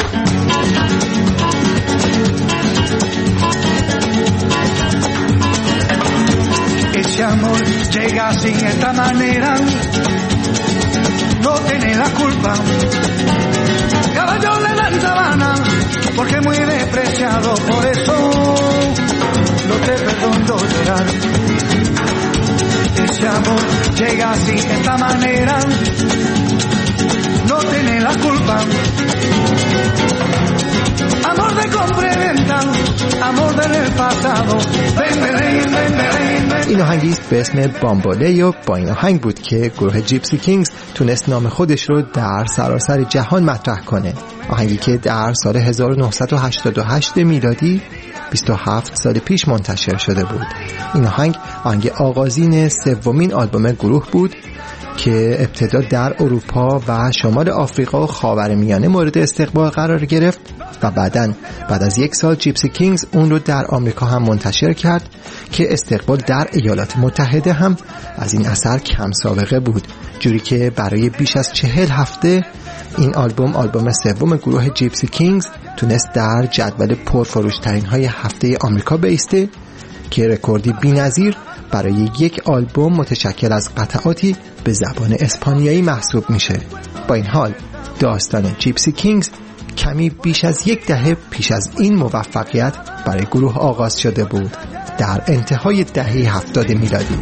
Ese amor llega sin esta manera, no tiene la culpa. Caballo le dan sabana, porque muy despreciado, por eso no te perdono llorar. Ese amor llega sin esta manera, no tiene la culpa. Amor de compra y venta, amor del pasado. Ven, ven, ven, ven, ven. این آهنگی است به اسم بامبوله و با این آهنگ بود که گروه جیپسی کینگز تونست نام خودش رو در سراسر جهان مطرح کنه. آهنگی که در سال هزار و نهصد و هشتاد و هشت میلادی بیست و هفت سال پیش منتشر شده بود. این آهنگ آهنگ آغازین سومین آلبوم گروه بود که ابتدا در اروپا و شمال آفریقا و خاورمیانه مورد استقبال قرار گرفت و بعداً بعد از یک سال جیپسی کینگز اون رو در آمریکا هم منتشر کرد که استقبال در ایالات متحده هم از این اثر کم سابقه بود، جوری که برای بیش از چهل هفته این آلبوم آلبوم سوم گروه جیپسی کینگز تونست در جدول پرفروشترین های هفته آمریکا بایسته که رکوردی بی‌نظیر برای یک آلبوم متشکل از قطعاتی به زبان اسپانیایی محسوب میشه. با این حال داستان جیپسی کینگز کمی بیش از یک دهه پیش از این موفقیت برای گروه آغاز شده بود، در انتهای دهه هفتاد میلادی.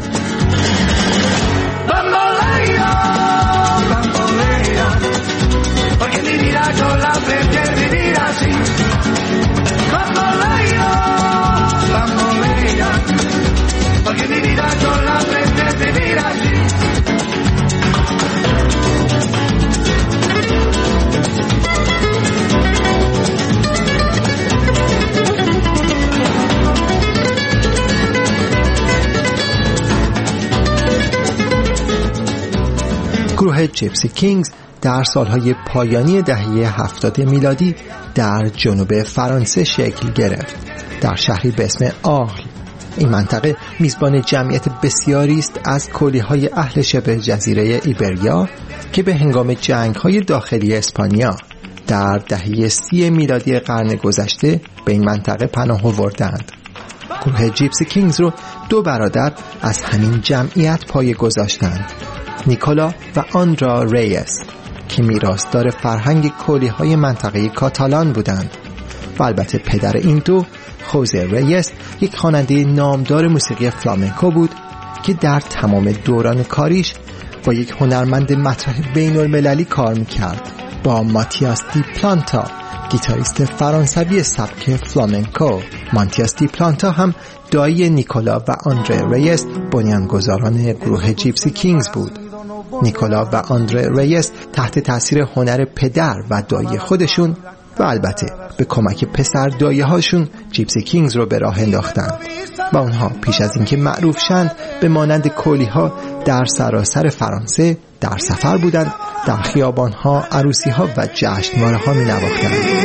گروه جیپسی کینگز در سالهای پایانی دهه هفتاد میلادی در جنوب فرانسه شکل گرفت، در شهری به اسم آرل. این منطقه میزبان جمعیت بسیاری است از کولی‌های اهل شبه جزیره ایبریا که به هنگام جنگ‌های داخلی اسپانیا در دهه سی میلادی قرن گذشته به این منطقه پناه آوردند. گروه جیپسی کینگز رو دو برادر از همین جمعیت پایه گذاشتند، نیکولا و آندرا ریس، که میراثدار فرهنگ کولی‌های منطقه کاتالان بودند. و البته پدر این دو، خوزه ریس، یک خواننده نامدار موسیقی فلامنکو بود که در تمام دوران کاریش با یک هنرمند مطرح بین المللی کار میکرد با ماتیاس دی پلانتا، گیتاریست فرانسوی سبک فلامنکو. ماتیاس دی پلانتا هم دایی نیکولا و آندره ریس، بنیانگذاران گروه جیپسی کینگز بود. نیکولا و آندره ریس تحت تاثیر هنر پدر و دایی خودشون و البته به کمک پسر دایی هاشون جیپسی کینگز رو به راه انداختند و اونها پیش از اینکه معروف شند به مانند کولی ها در سراسر فرانسه در سفر بودند، در خیابان ها، عروسی ها و جشنواره ها می نواختند.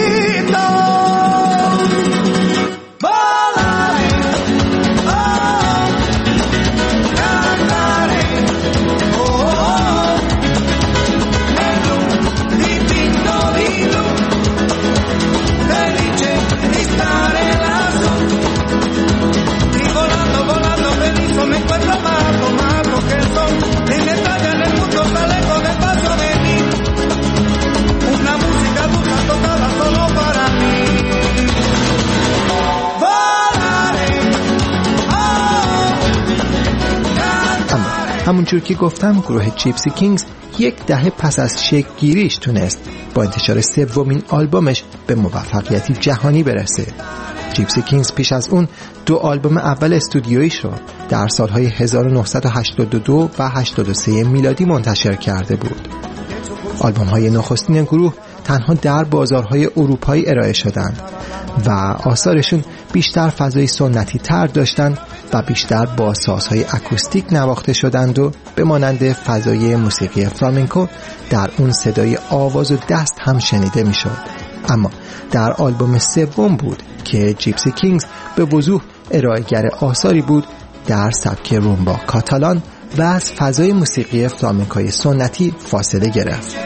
همونجور که گفتم گروه جیپسی کینگز یک دهه پس از شکل گیریش تونست با انتشار سومین آلبومش به موفقیتی جهانی برسه. جیپسی کینگز پیش از اون دو آلبوم اول استودیویش رو در سالهای هزار و نهصد و هشتاد و دو و هشتاد و سه میلادی منتشر کرده بود. آلبوم‌های نخستین گروه تنها در بازارهای اروپایی ارائه شدند و آثارشون بیشتر فضای سنتی تر داشتند و بیشتر با سازهای اکوستیک نواخته شدند و به مانند فضای موسیقی فلامنکو در اون صدای آواز و دست هم شنیده میشد. اما در آلبوم سوم بود که جیپسی کینگز به وضوح ارائه‌گر آثاری بود در سبک رومبا کاتالان و از فضای موسیقی فلامنکوی سنتی فاصله گرفت.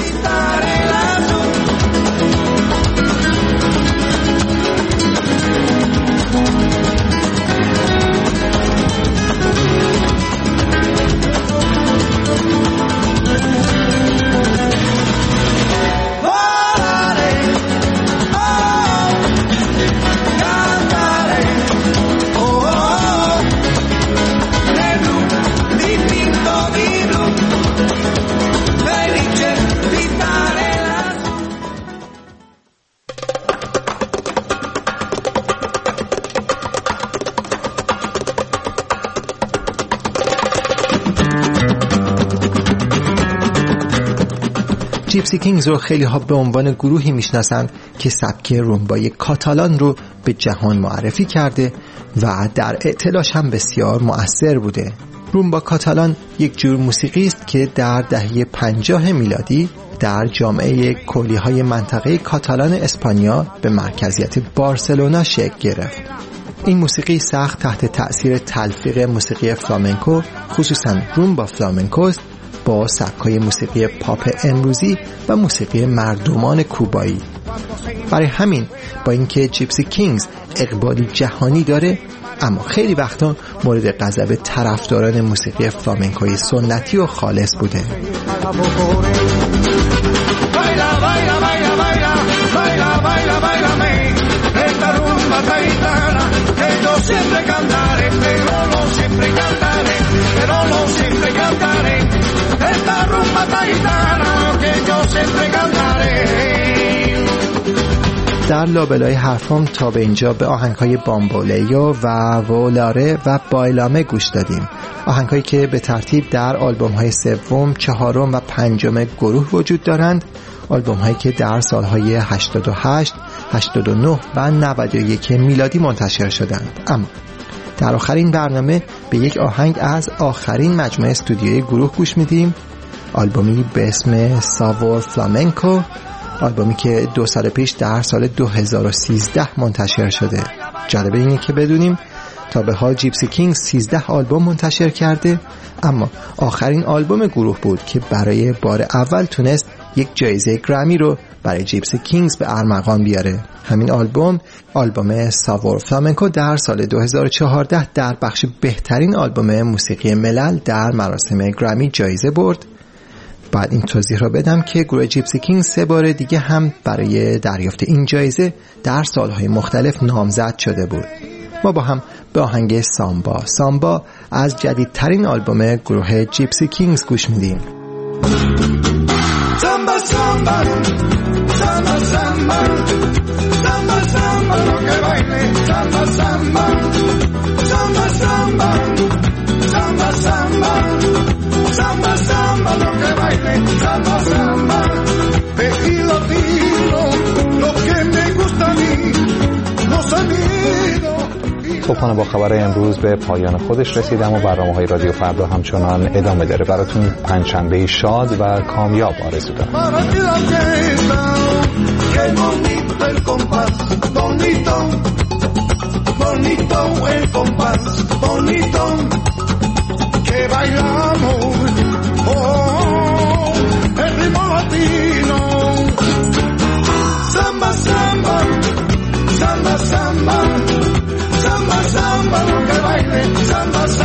جیپسی کینگز رو خیلی ها به عنوان گروهی میشناسن که سبک رومبای کاتالان رو به جهان معرفی کرده و در اعتلاش هم بسیار مؤثر بوده. رومبا کاتالان یک جور موسیقی است که در دهه پنجاه میلادی در جامعه کولی های منطقه کاتالان اسپانیا به مرکزیت بارسلونا شکل گرفت. این موسیقی سخت تحت تأثیر تلفیق موسیقی فلامنکو، خصوصا رومبا فلامنکوست، با سبکای موسیقی پاپ امروزی و موسیقی مردمان کوبایی. برای همین با اینکه جیپسی کینگز اقبالی جهانی داره، اما خیلی وقتا مورد غضب طرفداران موسیقی فلامنکوی سنتی و خالص بوده. در لابلای حرفم تا به اینجا به آهنگ‌های بامبولیو و وولاره و بایلامه گوش دادیم. آهنگ‌هایی که به ترتیب در آلبوم‌های سوم، چهارم و پنجم گروه وجود دارند. آلبوم‌هایی که در سال‌های هشتاد و هشت، هشتاد و نه و نود و یک میلادی منتشر شدند. اما در آخرین برنامه به یک آهنگ از آخرین مجموعه استودیویی گروه گوش میدیم. آلبومی به اسم ساور فلامنکو، آلبومی که دو سال پیش در سال دو هزار و سیزده منتشر شده. جالبه اینه که بدونیم تا به حال جیپسی کینگز سیزده آلبوم منتشر کرده، اما آخرین آلبوم گروه بود که برای بار اول تونست یک جایزه گرمی رو برای جیپسی کینگز به ارمغان بیاره. همین آلبوم، آلبوم ساور فلامنکو، در سال دو هزار و چهارده در بخش بهترین آلبوم موسیقی ملل در مراسم گرمی جایزه برد. بعد این توضیح را بدم که گروه جیپسی کینگ سه بار دیگه هم برای دریافت این جایزه در سالهای مختلف نامزد شده بود. ما با هم به آهنگ سامبا سامبا از جدیدترین آلبوم گروه جیپسی کینگز گوش میدیم. سامبا samba, samba, samba, samba, samba, lo que baile, samba, samba, samba, samba, samba, samba, samba, samba, lo que baile, samba, samba, tejido a tiro, lo que me gusta a mí, los amigos. صبحانه با خبر امروز به پایان خودش رسیدم و برنامه‌های رادیو فردا همچنان ادامه داره. براتون پنجشنبه شاد و کامیاب آرزو دارم. Samba, samba, samba, samba, samba, samba, lo que baile, samba,